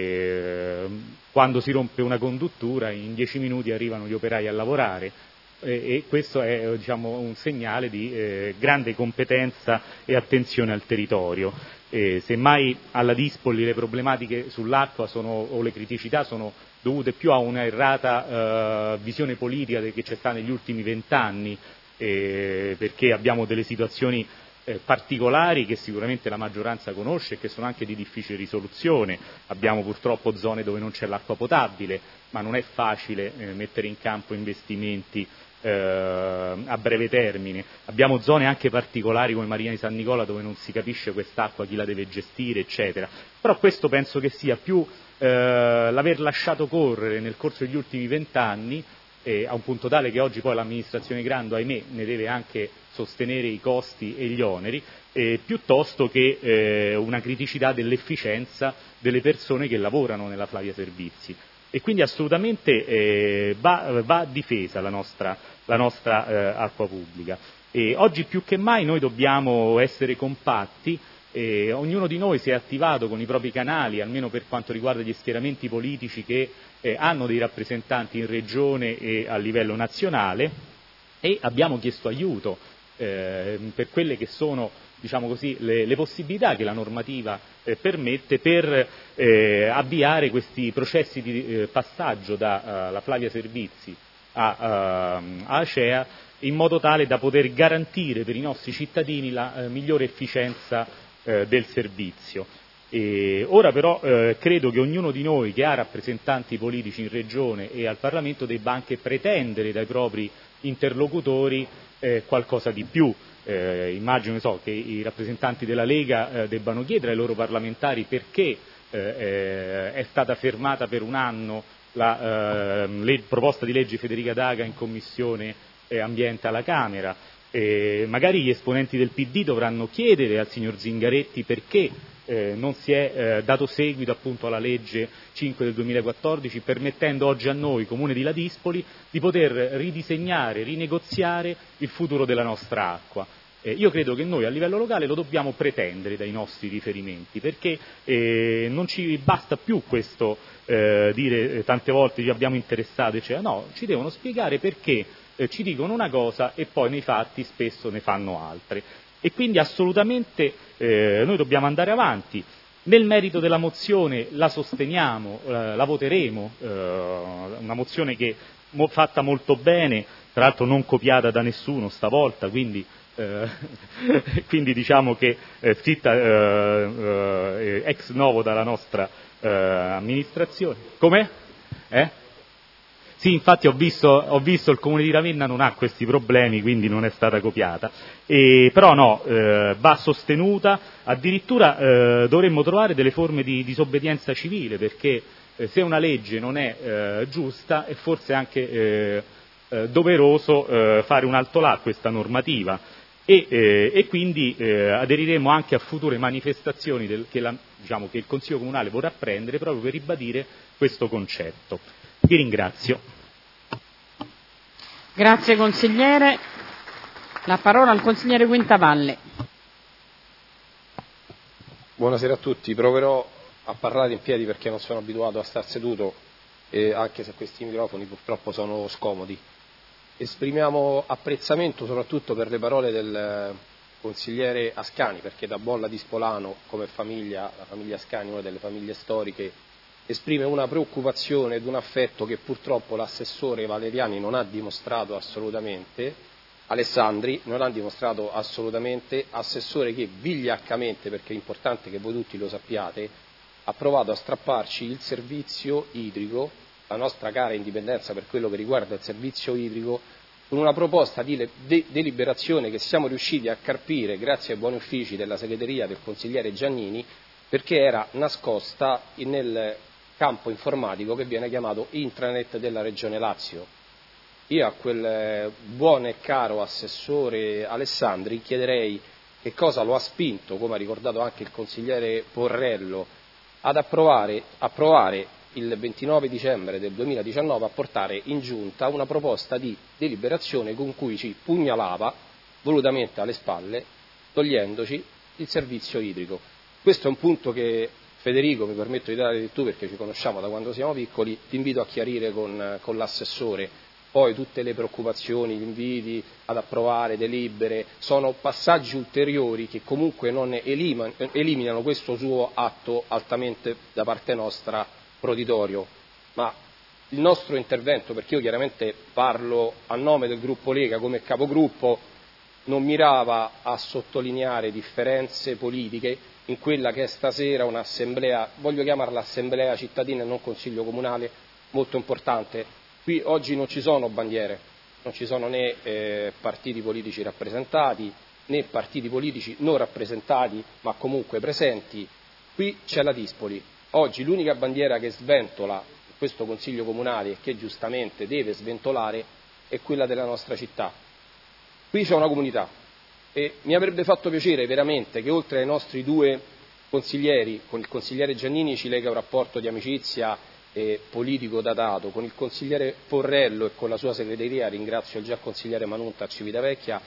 E quando si rompe una conduttura in dieci minuti arrivano gli operai a lavorare e, e questo è, diciamo, un segnale di eh, grande competenza e attenzione al territorio. E semmai alla Dispoli le problematiche sull'acqua sono, o le criticità sono dovute più a una errata eh, visione politica che c'è stata negli ultimi vent'anni, eh, perché abbiamo delle situazioni Eh, particolari che sicuramente la maggioranza conosce e che sono anche di difficile risoluzione. Abbiamo purtroppo zone dove non c'è l'acqua potabile, ma non è facile eh, mettere in campo investimenti eh, a breve termine. Abbiamo zone anche particolari come Marina di San Nicola dove non si capisce quest'acqua chi la deve gestire, eccetera. Però questo penso che sia più eh, l'aver lasciato correre nel corso degli ultimi vent'anni, eh, a un punto tale che oggi poi l'amministrazione Grando, ahimè, ne deve anche sostenere i costi e gli oneri, eh, piuttosto che eh, una criticità dell'efficienza delle persone che lavorano nella Flavia Servizi. E quindi assolutamente eh, va, va difesa la nostra, la nostra eh, acqua pubblica. E oggi più che mai noi dobbiamo essere compatti E ognuno di noi si è attivato con i propri canali, almeno per quanto riguarda gli schieramenti politici che eh, hanno dei rappresentanti in regione e a livello nazionale, e abbiamo chiesto aiuto eh, per quelle che sono, diciamo così, le, le possibilità che la normativa eh, permette per eh, avviare questi processi di eh, passaggio da uh, la Flavia Servizi a, uh, a Acea, in modo tale da poter garantire per i nostri cittadini la uh, migliore efficienza uh, del servizio. E ora però eh, credo che ognuno di noi che ha rappresentanti politici in regione e al Parlamento debba anche pretendere dai propri interlocutori eh, qualcosa di più. Eh, immagino so, che i rappresentanti della Lega eh, debbano chiedere ai loro parlamentari perché eh, eh, è stata fermata per un anno la eh, le, proposta di legge Federica Daga in Commissione eh, Ambiente alla Camera. Eh, magari gli esponenti del P D dovranno chiedere al signor Zingaretti perché eh, non si è eh, dato seguito appunto alla legge cinque del duemilaquattordici, permettendo oggi a noi, Comune di Ladispoli, di poter ridisegnare, rinegoziare il futuro della nostra acqua. Eh, io credo che noi a livello locale lo dobbiamo pretendere dai nostri riferimenti, perché eh, non ci basta più questo eh, dire eh, tante volte ci abbiamo interessato, cioè, no, ci devono spiegare perché eh, ci dicono una cosa e poi nei fatti spesso ne fanno altre. E quindi assolutamente eh, noi dobbiamo andare avanti. Nel merito della mozione la sosteniamo, eh, la voteremo, eh, una mozione che mo, fatta molto bene, tra l'altro non copiata da nessuno stavolta, quindi, eh, quindi diciamo che è scritta eh, eh, ex novo dalla nostra eh, amministrazione. Com'è? Eh? Sì, infatti ho visto, ho visto il Comune di Ravenna non ha questi problemi, quindi non è stata copiata. E, però no, eh, va sostenuta, addirittura eh, dovremmo trovare delle forme di disobbedienza civile, perché eh, se una legge non è eh, giusta è forse anche eh, eh, doveroso eh, fare un alto là a questa normativa. E, eh, e quindi eh, aderiremo anche a future manifestazioni del, che, la, diciamo, che il Consiglio Comunale vorrà prendere proprio per ribadire questo concetto. Vi ringrazio. Grazie consigliere. La parola al consigliere Quintavalle. Buonasera a tutti, proverò a parlare in piedi perché non sono abituato a star seduto, eh, anche se questi microfoni purtroppo sono scomodi. Esprimiamo apprezzamento soprattutto per le parole del consigliere Ascani, perché da buon ladispolano come famiglia, la famiglia Ascani, una delle famiglie storiche, esprime una preoccupazione ed un affetto che purtroppo l'assessore Valeriani non ha dimostrato assolutamente, Alessandri non ha dimostrato assolutamente, assessore che vigliaccamente, perché è importante che voi tutti lo sappiate, ha provato a strapparci il servizio idrico, la nostra cara indipendenza per quello che riguarda il servizio idrico, con una proposta di de- deliberazione che siamo riusciti a carpire grazie ai buoni uffici della segreteria del consigliere Giannini, perché era nascosta nel campo informatico che viene chiamato intranet della Regione Lazio. Io a quel buon e caro assessore Alessandri chiederei che cosa lo ha spinto, come ha ricordato anche il consigliere Porrello, ad approvare, approvare il ventinove dicembre del duemiladiciannove a portare in giunta una proposta di deliberazione con cui ci pugnalava volutamente alle spalle, togliendoci il servizio idrico. Questo è un punto che, Federico, mi permetto di dare del tu perché ci conosciamo da quando siamo piccoli, ti invito a chiarire con, con l'assessore. Poi tutte le preoccupazioni, gli inviti ad approvare delibere sono passaggi ulteriori che comunque non eliminano questo suo atto altamente da parte nostra proditorio. Ma il nostro intervento, perché io chiaramente parlo a nome del gruppo Lega come capogruppo, non mirava a sottolineare differenze politiche in quella che è stasera un'assemblea, voglio chiamarla assemblea cittadina e non consiglio comunale, molto importante. Qui oggi non ci sono bandiere, non ci sono né eh, partiti politici rappresentati, né partiti politici non rappresentati, ma comunque presenti. Qui c'è la Dispoli. Oggi l'unica bandiera che sventola questo consiglio comunale e che giustamente deve sventolare è quella della nostra città. Qui c'è una comunità. E mi avrebbe fatto piacere veramente che oltre ai nostri due consiglieri, con il consigliere Giannini ci lega un rapporto di amicizia eh, politico datato, con il consigliere Porrello e con la sua segreteria, ringrazio il già consigliere Manunta a Civitavecchia,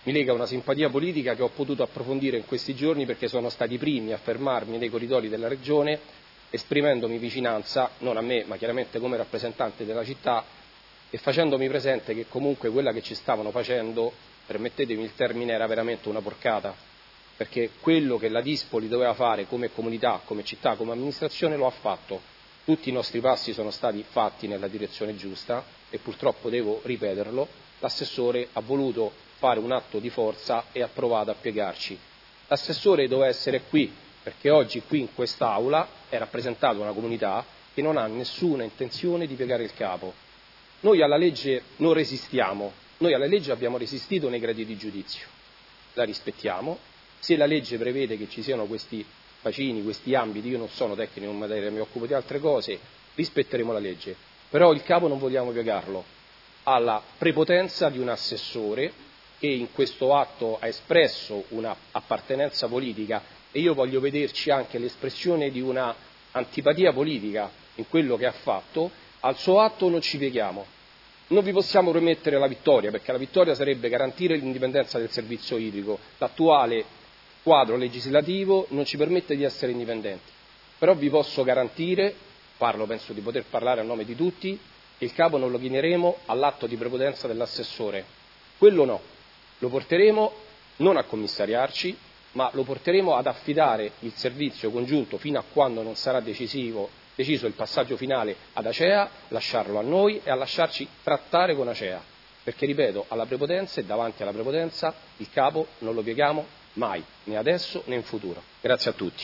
mi lega una simpatia politica che ho potuto approfondire in questi giorni perché sono stati i primi a fermarmi nei corridoi della Regione, esprimendomi vicinanza, non a me, ma chiaramente come rappresentante della città, e facendomi presente che comunque quella che ci stavano facendo, permettetemi il termine, era veramente una porcata, perché quello che la Dispoli doveva fare come comunità, come città, come amministrazione lo ha fatto. Tutti i nostri passi sono stati fatti nella direzione giusta e purtroppo devo ripeterlo, l'assessore ha voluto fare un atto di forza e ha provato a piegarci. L'assessore doveva essere qui, perché oggi qui in quest'Aula è rappresentata una comunità che non ha nessuna intenzione di piegare il capo. Noi alla legge non resistiamo, noi alla legge abbiamo resistito nei gradi di giudizio, la rispettiamo, se la legge prevede che ci siano questi bacini, questi ambiti, io non sono tecnico in materia, mi occupo di altre cose, rispetteremo la legge, però il capo non vogliamo piegarlo alla prepotenza di un assessore che in questo atto ha espresso una appartenenza politica e io voglio vederci anche l'espressione di una antipatia politica in quello che ha fatto, al suo atto non ci pieghiamo. Non vi possiamo promettere la vittoria, perché la vittoria sarebbe garantire l'indipendenza del servizio idrico. L'attuale quadro legislativo non ci permette di essere indipendenti, però vi posso garantire, parlo penso di poter parlare a nome di tutti, che il capo non lo chineremo all'atto di prepotenza dell'assessore. Quello no, lo porteremo non a commissariarci, ma lo porteremo ad affidare il servizio congiunto fino a quando non sarà decisivo, deciso il passaggio finale ad Acea, lasciarlo a noi e a lasciarci trattare con Acea, perché ripeto, alla prepotenza e davanti alla prepotenza il capo non lo pieghiamo mai, né adesso né in futuro. Grazie a tutti.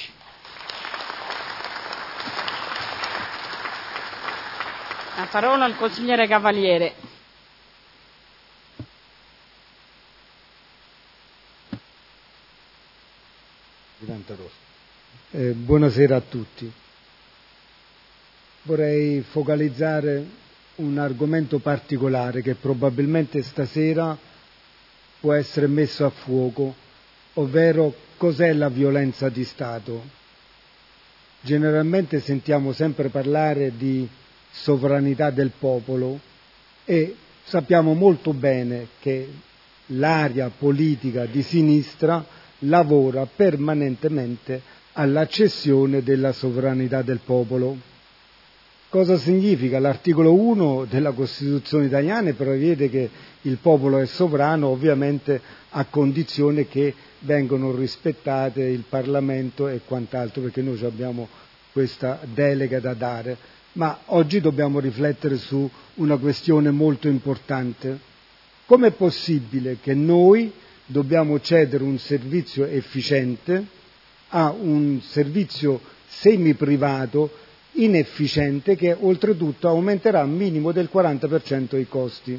La parola al consigliere Cavaliere. Eh, buonasera a tutti. Vorrei focalizzare un argomento particolare che probabilmente stasera può essere messo a fuoco, ovvero cos'è la violenza di Stato. Generalmente sentiamo sempre parlare di sovranità del popolo e sappiamo molto bene che l'area politica di sinistra lavora permanentemente alla cessione della sovranità del popolo. Cosa significa? L'articolo uno della Costituzione italiana prevede che il popolo è sovrano, ovviamente a condizione che vengano rispettate il Parlamento e quant'altro, perché noi abbiamo questa delega da dare. Ma oggi dobbiamo riflettere su una questione molto importante. Com'è possibile che noi dobbiamo cedere un servizio efficiente a un servizio semi-privato inefficiente che oltretutto aumenterà minimo del quaranta per cento i costi?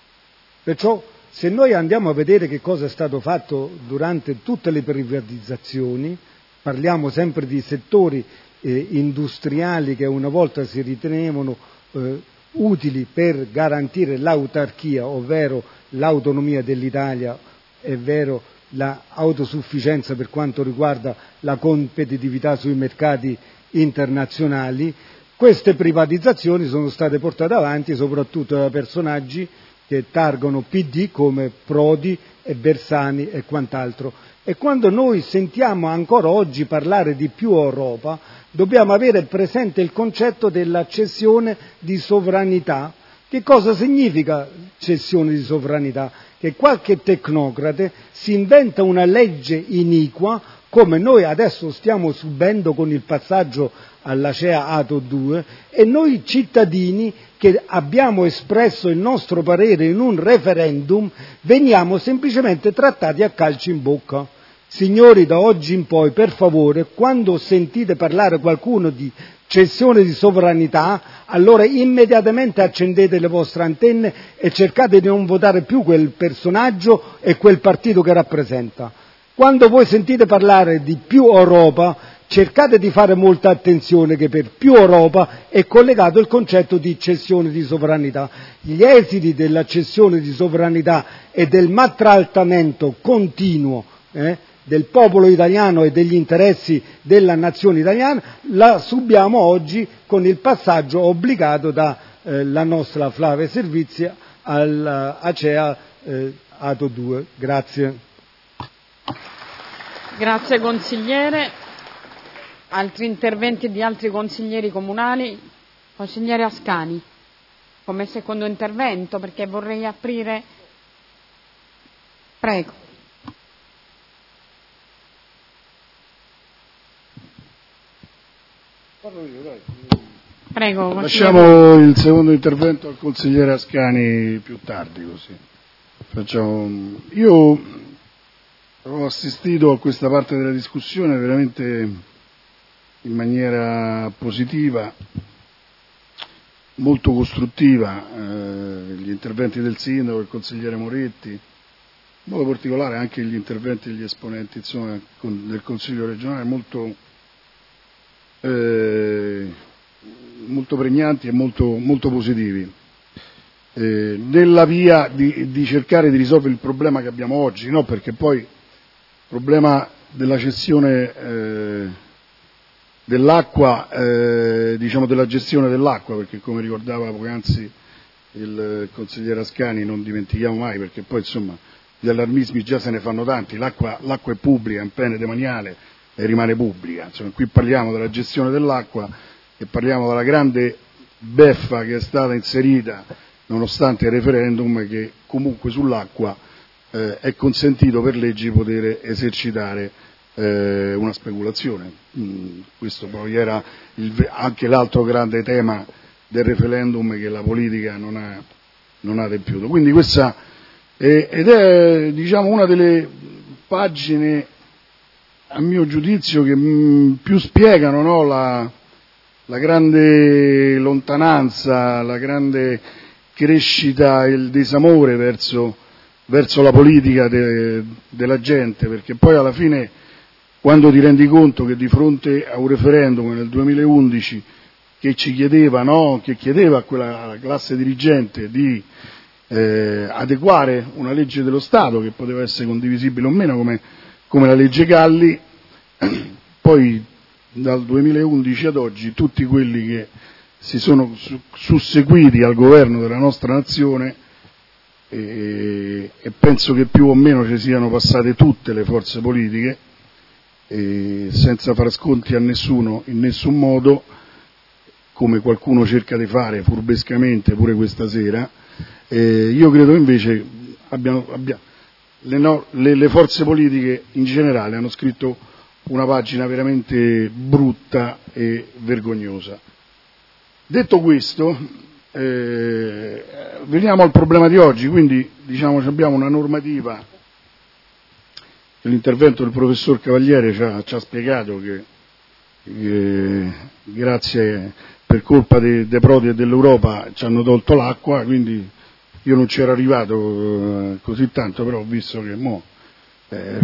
Perciò se noi andiamo a vedere che cosa è stato fatto durante tutte le privatizzazioni, parliamo sempre di settori eh, industriali che una volta si ritenevano eh, utili per garantire l'autarchia, ovvero l'autonomia dell'Italia, è vero l'autosufficienza per quanto riguarda la competitività sui mercati internazionali. Queste privatizzazioni sono state portate avanti soprattutto da personaggi che targano P D come Prodi e Bersani e quant'altro. E quando noi sentiamo ancora oggi parlare di più Europa, dobbiamo avere presente il concetto della cessione di sovranità. Che cosa significa cessione di sovranità? Che qualche tecnocrate si inventa una legge iniqua, come noi adesso stiamo subendo con il passaggio all'Acea Ato due, e noi cittadini che abbiamo espresso il nostro parere in un referendum veniamo semplicemente trattati a calci in bocca. Signori, da oggi in poi, per favore, quando sentite parlare qualcuno di cessione di sovranità, allora immediatamente accendete le vostre antenne e cercate di non votare più quel personaggio e quel partito che rappresenta. Quando voi sentite parlare di più Europa, cercate di fare molta attenzione che per più Europa è collegato il concetto di cessione di sovranità. Gli esiti della cessione di sovranità e del maltrattamento continuo eh, del popolo italiano e degli interessi della nazione italiana la subiamo oggi con il passaggio obbligato dalla eh, nostra Flavia Servizia all'Acea eh, Ato due. Grazie. Grazie consigliere. Altri interventi di altri consiglieri comunali? Consigliere Ascani, come secondo intervento, perché vorrei aprire. Prego. Prego, lasciamo il secondo intervento al consigliere Ascani più tardi, così. Facciamo... Io ho assistito a questa parte della discussione veramente in maniera positiva, molto costruttiva, eh, gli interventi del sindaco, del consigliere Moretti, in modo particolare anche gli interventi degli esponenti insomma, con, del Consiglio regionale, molto, eh, molto pregnanti e molto, molto positivi, eh, nella via di, di cercare di risolvere il problema che abbiamo oggi, no? Perché poi il problema della cessione eh, dell'acqua, eh, diciamo della gestione dell'acqua, perché come ricordava poc'anzi il consigliere Ascani, non dimentichiamo mai, perché poi insomma gli allarmismi già se ne fanno tanti, l'acqua, l'acqua è pubblica, è un bene demaniale e rimane pubblica, insomma, qui parliamo della gestione dell'acqua e parliamo della grande beffa che è stata inserita nonostante il referendum, che comunque sull'acqua eh, è consentito per legge poter esercitare eh, una speculazione. Mm, questo poi era il, anche l'altro grande tema del referendum che la politica non ha, non ha adempiuto. Quindi questa è, ed è diciamo una delle pagine a mio giudizio che mh, più spiegano, no, la, la grande lontananza, la grande crescita, il disamore verso, verso la politica de, della gente, perché poi alla fine quando ti rendi conto che di fronte a un referendum nel duemilaundici che ci chiedeva, no, che chiedeva a quella classe dirigente di eh, adeguare una legge dello Stato che poteva essere condivisibile o meno come, come la legge Galli, poi dal duemilaundici ad oggi tutti quelli che si sono susseguiti al governo della nostra nazione, e, e penso che più o meno ci siano passate tutte le forze politiche, e senza far sconti a nessuno in nessun modo, come qualcuno cerca di fare furbescamente pure questa sera, eh, io credo invece abbiano, abbiamo, le, no, le, le forze politiche in generale hanno scritto una pagina veramente brutta e vergognosa. Detto questo, eh, veniamo al problema di oggi, quindi diciamo abbiamo una normativa, l'intervento del professor Cavaliere ci ha, ci ha spiegato che eh, grazie per colpa dei de Prodi e dell'Europa ci hanno tolto l'acqua, quindi io non c'ero arrivato eh, così tanto, però ho visto che mo, eh,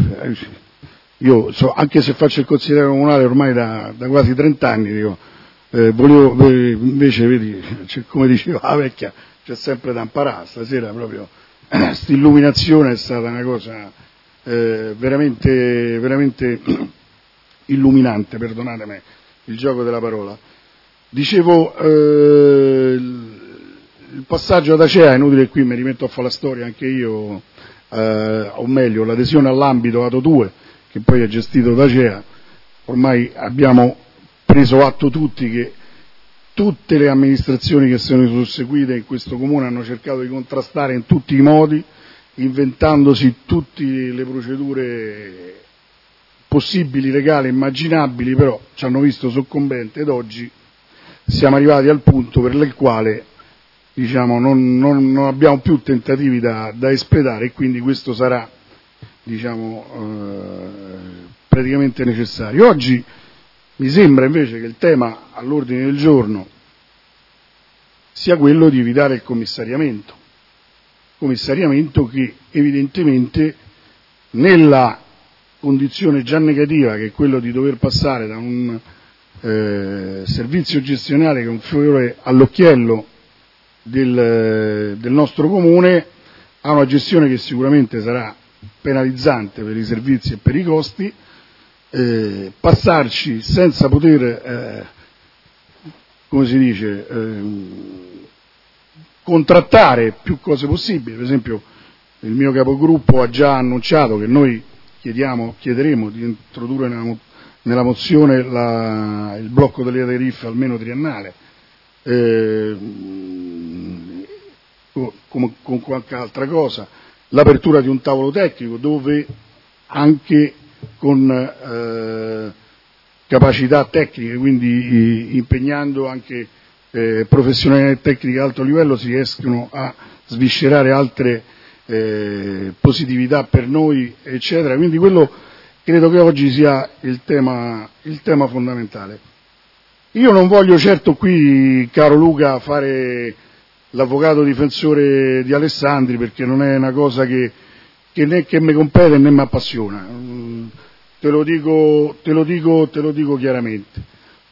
io so, anche se faccio il consigliere comunale ormai da, da quasi trent'anni, dico, eh, volevo, eh, invece vedi, come diceva la vecchia, c'è sempre da imparare, stasera proprio questa illuminazione è stata una cosa eh, veramente, veramente illuminante, perdonatemi il gioco della parola. Dicevo, eh, il passaggio ad Acea, è inutile qui mi rimetto a fare la storia anche io, eh, o meglio l'adesione all'ambito Ato due, che poi è gestito da Acea, ormai abbiamo preso atto tutti che tutte le amministrazioni che sono susseguite in questo comune hanno cercato di contrastare in tutti i modi, inventandosi tutte le procedure possibili, legali, immaginabili, però ci hanno visto soccombente ed oggi siamo arrivati al punto per il quale diciamo, non, non, non abbiamo più tentativi da, da espletare e quindi questo sarà diciamo, eh, praticamente necessario. Oggi mi sembra invece che il tema all'ordine del giorno sia quello di evitare il commissariamento, commissariamento che evidentemente nella condizione già negativa che è quello di dover passare da un eh, servizio gestionale che è un fiore all'occhiello del, del nostro comune a una gestione che sicuramente sarà penalizzante per i servizi e per i costi, eh, passarci senza poter, eh, come si dice, eh, contrattare più cose possibili, per esempio il mio capogruppo ha già annunciato che noi chiediamo, chiederemo di introdurre nella, nella mozione la, il blocco delle tariffe almeno triennale, eh, come con qualche altra cosa, l'apertura di un tavolo tecnico dove anche con eh, capacità tecniche, quindi impegnando anche eh, professionalità tecniche di alto livello, si riescono a sviscerare altre eh, positività per noi, eccetera. Quindi quello credo che oggi sia il tema, il tema fondamentale. Io non voglio certo qui, caro Luca, fare l'avvocato difensore di Alessandri, perché non è una cosa che, che né che mi compete né mi appassiona, te lo dico, te lo dico, te lo dico chiaramente.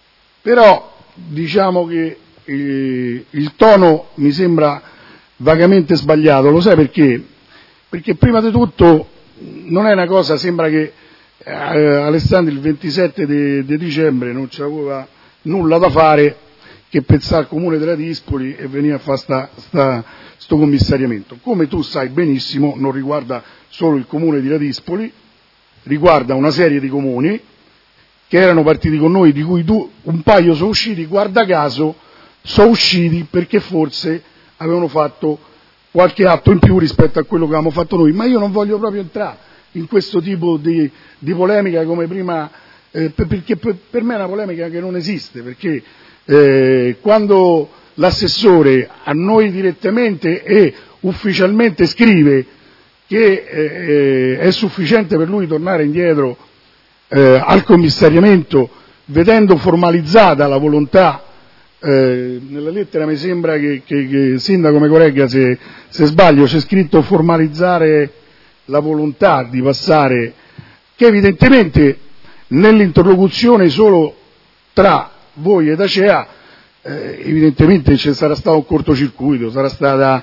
Però diciamo che eh, il tono mi sembra vagamente sbagliato, lo sai perché? Perché prima di tutto non è una cosa, sembra che eh, Alessandri il ventisette di dicembre non c'aveva nulla da fare che pensare al comune della Dispoli e venire a fare sta, sta, sto commissariamento. Come tu sai benissimo, non riguarda solo il comune di Ladispoli, riguarda una serie di comuni che erano partiti con noi, di cui tu, un paio sono usciti, guarda caso, sono usciti perché forse avevano fatto qualche atto in più rispetto a quello che avevamo fatto noi, ma io non voglio proprio entrare in questo tipo di, di polemica come prima, eh, perché per, per me è una polemica che non esiste, perché Eh, quando l'assessore a noi direttamente e ufficialmente scrive che eh, è sufficiente per lui tornare indietro eh, al commissariamento, vedendo formalizzata la volontà, eh, nella lettera mi sembra che, che, che sindaco mi corregga se, se sbaglio, c'è scritto formalizzare la volontà di passare, che evidentemente nell'interlocuzione solo tra voi ed Acea eh, evidentemente ci sarà stato un cortocircuito, sarà stata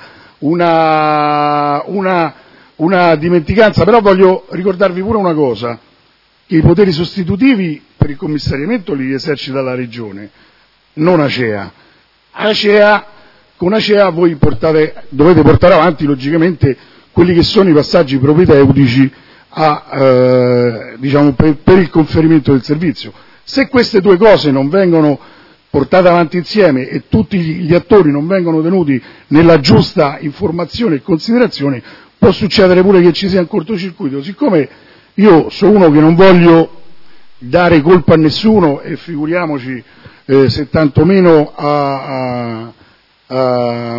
una, una, una dimenticanza, però voglio ricordarvi pure una cosa, che i poteri sostitutivi per il commissariamento li esercita la Regione, non Acea. Acea con Acea voi portate, dovete portare avanti logicamente quelli che sono i passaggi propedeutici a, eh, diciamo, per, per il conferimento del servizio. Se queste due cose non vengono portate avanti insieme e tutti gli attori non vengono tenuti nella giusta informazione e considerazione, può succedere pure che ci sia un cortocircuito. Siccome io sono uno che non voglio dare colpa a nessuno, e figuriamoci eh, se tantomeno a, a, a,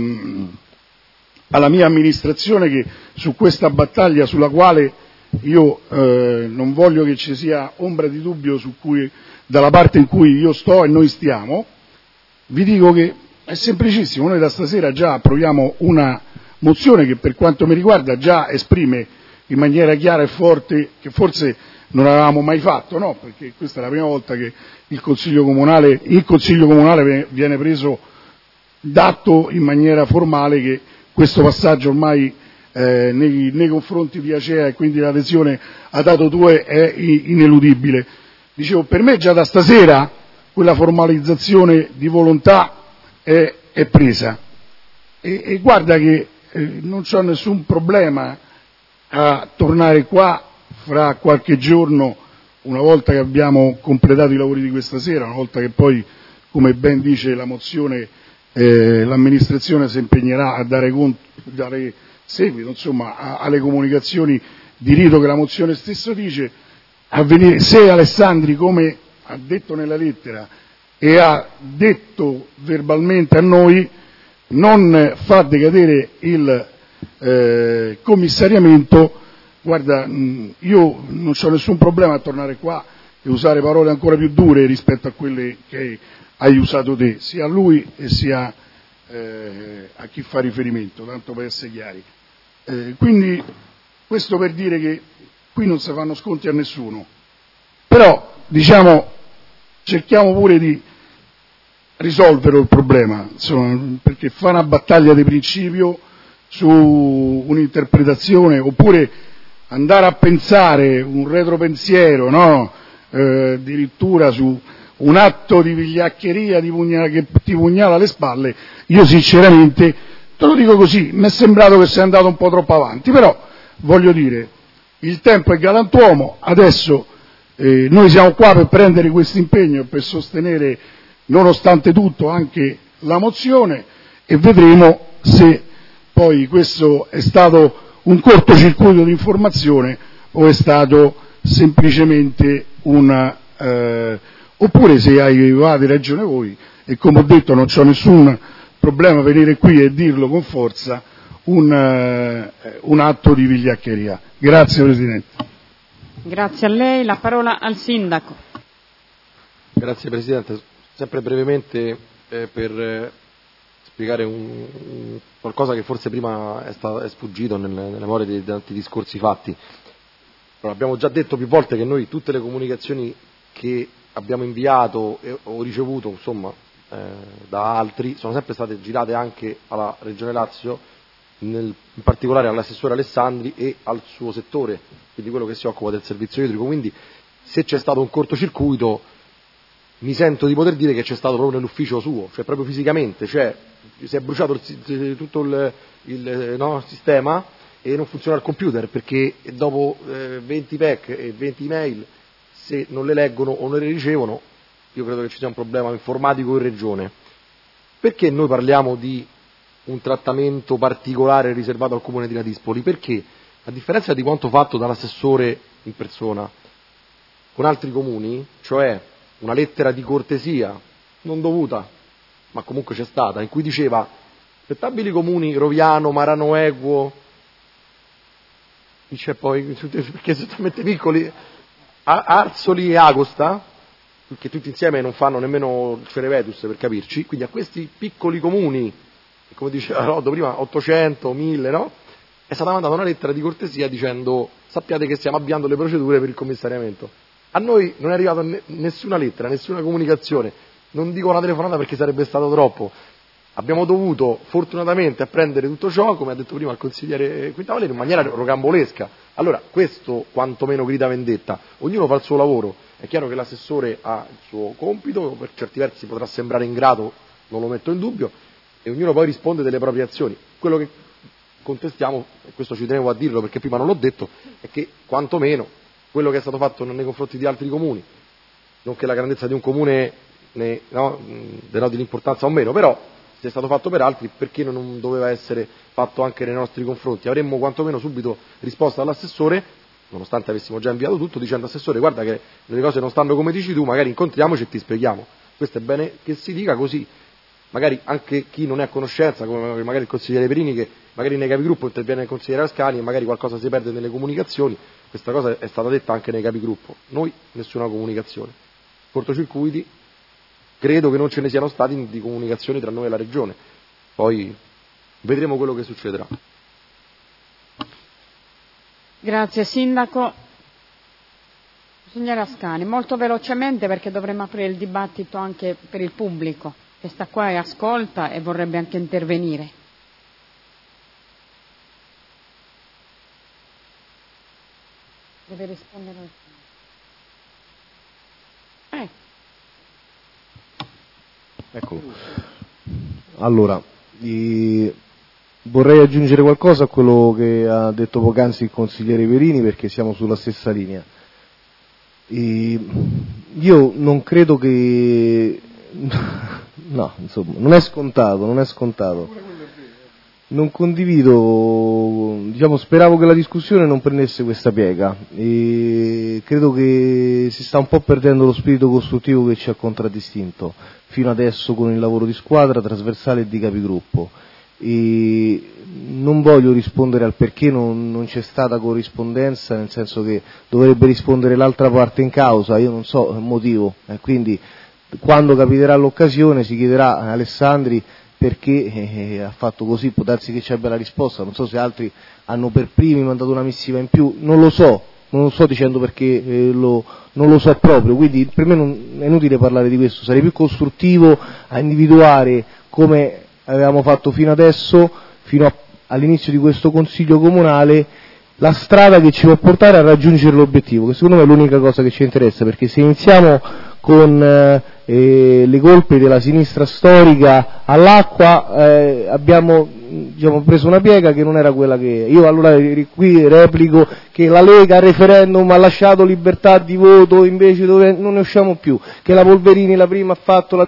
alla mia amministrazione, che su questa battaglia, sulla quale io eh, non voglio che ci sia ombra di dubbio su cui, dalla parte in cui io sto e noi stiamo, vi dico che è semplicissimo. Noi da stasera già approviamo una mozione che per quanto mi riguarda già esprime in maniera chiara e forte, che forse non avevamo mai fatto, no? Perché questa è la prima volta che il Consiglio Comunale, il Consiglio Comunale viene preso d'atto in maniera formale che questo passaggio ormai eh, nei, nei confronti di Acea e quindi l'adesione a dato due è ineludibile. Dicevo, per me già da stasera quella formalizzazione di volontà è, è presa e, e guarda che eh, non c'ho nessun problema a tornare qua fra qualche giorno, una volta che abbiamo completato i lavori di questa sera, una volta che poi, come ben dice la mozione, eh, l'amministrazione si impegnerà a dare, conto, dare seguito insomma, a, alle comunicazioni di rito che la mozione stessa dice, a venire, se Alessandri, come ha detto nella lettera e ha detto verbalmente a noi, non fa decadere il eh, commissariamento, guarda, io non ho nessun problema a tornare qua e usare parole ancora più dure rispetto a quelle che hai usato te, sia a lui e sia eh, a chi fa riferimento, tanto per essere chiari. Eh, quindi questo per dire che qui non si fanno sconti a nessuno, però diciamo cerchiamo pure di risolvere il problema, insomma, perché fa una battaglia di principio su un'interpretazione oppure andare a pensare un retropensiero, no? eh, addirittura su un atto di vigliaccheria di pugna, che ti pugnala alle spalle, io sinceramente te lo dico così, mi è sembrato che sei andato un po' troppo avanti, però voglio dire, il tempo è galantuomo, adesso eh, noi siamo qua per prendere questo impegno e per sostenere, nonostante tutto, anche la mozione, e vedremo se poi questo è stato un cortocircuito di informazione o è stato semplicemente una, eh, oppure se avevate ragione voi, e come ho detto non c'ho nessun problema a venire qui e dirlo con forza, un, eh, un atto di vigliaccheria. Grazie Presidente. Grazie a lei, la parola al Sindaco. Grazie Presidente, sempre brevemente eh, per eh, spiegare un, un, qualcosa che forse prima è, stato, è sfuggito nelle, nelle memorie dei tanti discorsi fatti. Però abbiamo già detto più volte che noi tutte le comunicazioni che abbiamo inviato e, o ricevuto insomma, eh, da altri sono sempre state girate anche alla Regione Lazio, nel, in particolare all'assessore Alessandri e al suo settore, quindi quello che si occupa del servizio idrico. Quindi se c'è stato un cortocircuito mi sento di poter dire che c'è stato proprio nell'ufficio suo, cioè proprio fisicamente, cioè si è bruciato il, tutto il, il no, sistema e non funziona il computer, perché dopo eh, venti P E C e venti email, se non le leggono o non le ricevono, io credo che ci sia un problema informatico in regione. Perché noi parliamo di un trattamento particolare riservato al comune di Ladispoli? Perché, a differenza di quanto fatto dall'assessore in persona con altri comuni, cioè una lettera di cortesia non dovuta, ma comunque c'è stata, in cui diceva spettabili comuni Roviano, Marano Equo, dice poi, perché sono talmente piccoli, Arzoli e Agosta, che tutti insieme non fanno nemmeno il Cerevetus per capirci, quindi a questi piccoli comuni, come diceva Roddo prima, ottocento, mille, no? È stata mandata una lettera di cortesia dicendo sappiate che stiamo avviando le procedure per il commissariamento. A noi non è arrivata nessuna lettera, nessuna comunicazione, non dico una telefonata perché sarebbe stato troppo. Abbiamo dovuto fortunatamente apprendere tutto ciò, come ha detto prima il consigliere Quintavalero, in maniera rocambolesca. Allora, questo quantomeno grida vendetta. Ognuno fa il suo lavoro. È chiaro che l'assessore ha il suo compito, per certi versi potrà sembrare ingrato, non lo metto in dubbio, e ognuno poi risponde delle proprie azioni. Quello che contestiamo, e questo ci tenevo a dirlo perché prima non l'ho detto, è che quantomeno quello che è stato fatto nei confronti di altri comuni, non che la grandezza di un comune ne no, denoti l'importanza o meno, però se è stato fatto per altri, perché non doveva essere fatto anche nei nostri confronti? Avremmo quantomeno subito risposta all'assessore, nonostante avessimo già inviato tutto, dicendo assessore guarda che le cose non stanno come dici tu, magari incontriamoci e ti spieghiamo. Questo è bene che si dica, così magari anche chi non è a conoscenza, come magari il consigliere Perini, che magari nei capigruppo interviene il consigliere Ascani e magari qualcosa si perde nelle comunicazioni, questa cosa è stata detta anche nei capigruppo. Noi nessuna comunicazione. Cortocircuiti credo che non ce ne siano stati di comunicazioni tra noi e la regione, poi vedremo quello che succederà. Grazie Sindaco. Signora Ascani, molto velocemente perché dovremmo aprire il dibattito anche per il pubblico che sta qua e ascolta e vorrebbe anche intervenire. Deve rispondere al eh. Ecco, allora, eh, vorrei aggiungere qualcosa a quello che ha detto poc'anzi il consigliere Perini, perché siamo sulla stessa linea. E io non credo che, no, insomma, non è scontato, non è scontato. Non condivido, diciamo, speravo che la discussione non prendesse questa piega e credo che si sta un po' perdendo lo spirito costruttivo che ci ha contraddistinto fino adesso con il lavoro di squadra, trasversale e di capigruppo. E non voglio rispondere al perché non, non c'è stata corrispondenza, nel senso che dovrebbe rispondere l'altra parte in causa, io non so il motivo, e quindi quando capiterà l'occasione si chiederà a Alessandri perché eh, ha fatto così, può darsi che ci abbia la risposta, non so se altri hanno per primi mandato una missiva in più, non lo so, non lo sto dicendo perché eh, lo, non lo so proprio, quindi per me non, è inutile parlare di questo, sarei più costruttivo a individuare, come avevamo fatto fino adesso, fino a, all'inizio di questo Consiglio Comunale, la strada che ci può portare a raggiungere l'obiettivo, che secondo me è l'unica cosa che ci interessa, perché se iniziamo con eh, le colpe della sinistra storica all'acqua, eh, abbiamo diciamo, preso una piega che non era quella che è. Io allora qui replico che la Lega al referendum ha lasciato libertà di voto invece dove non ne usciamo più, che la Polverini la prima ha fatto la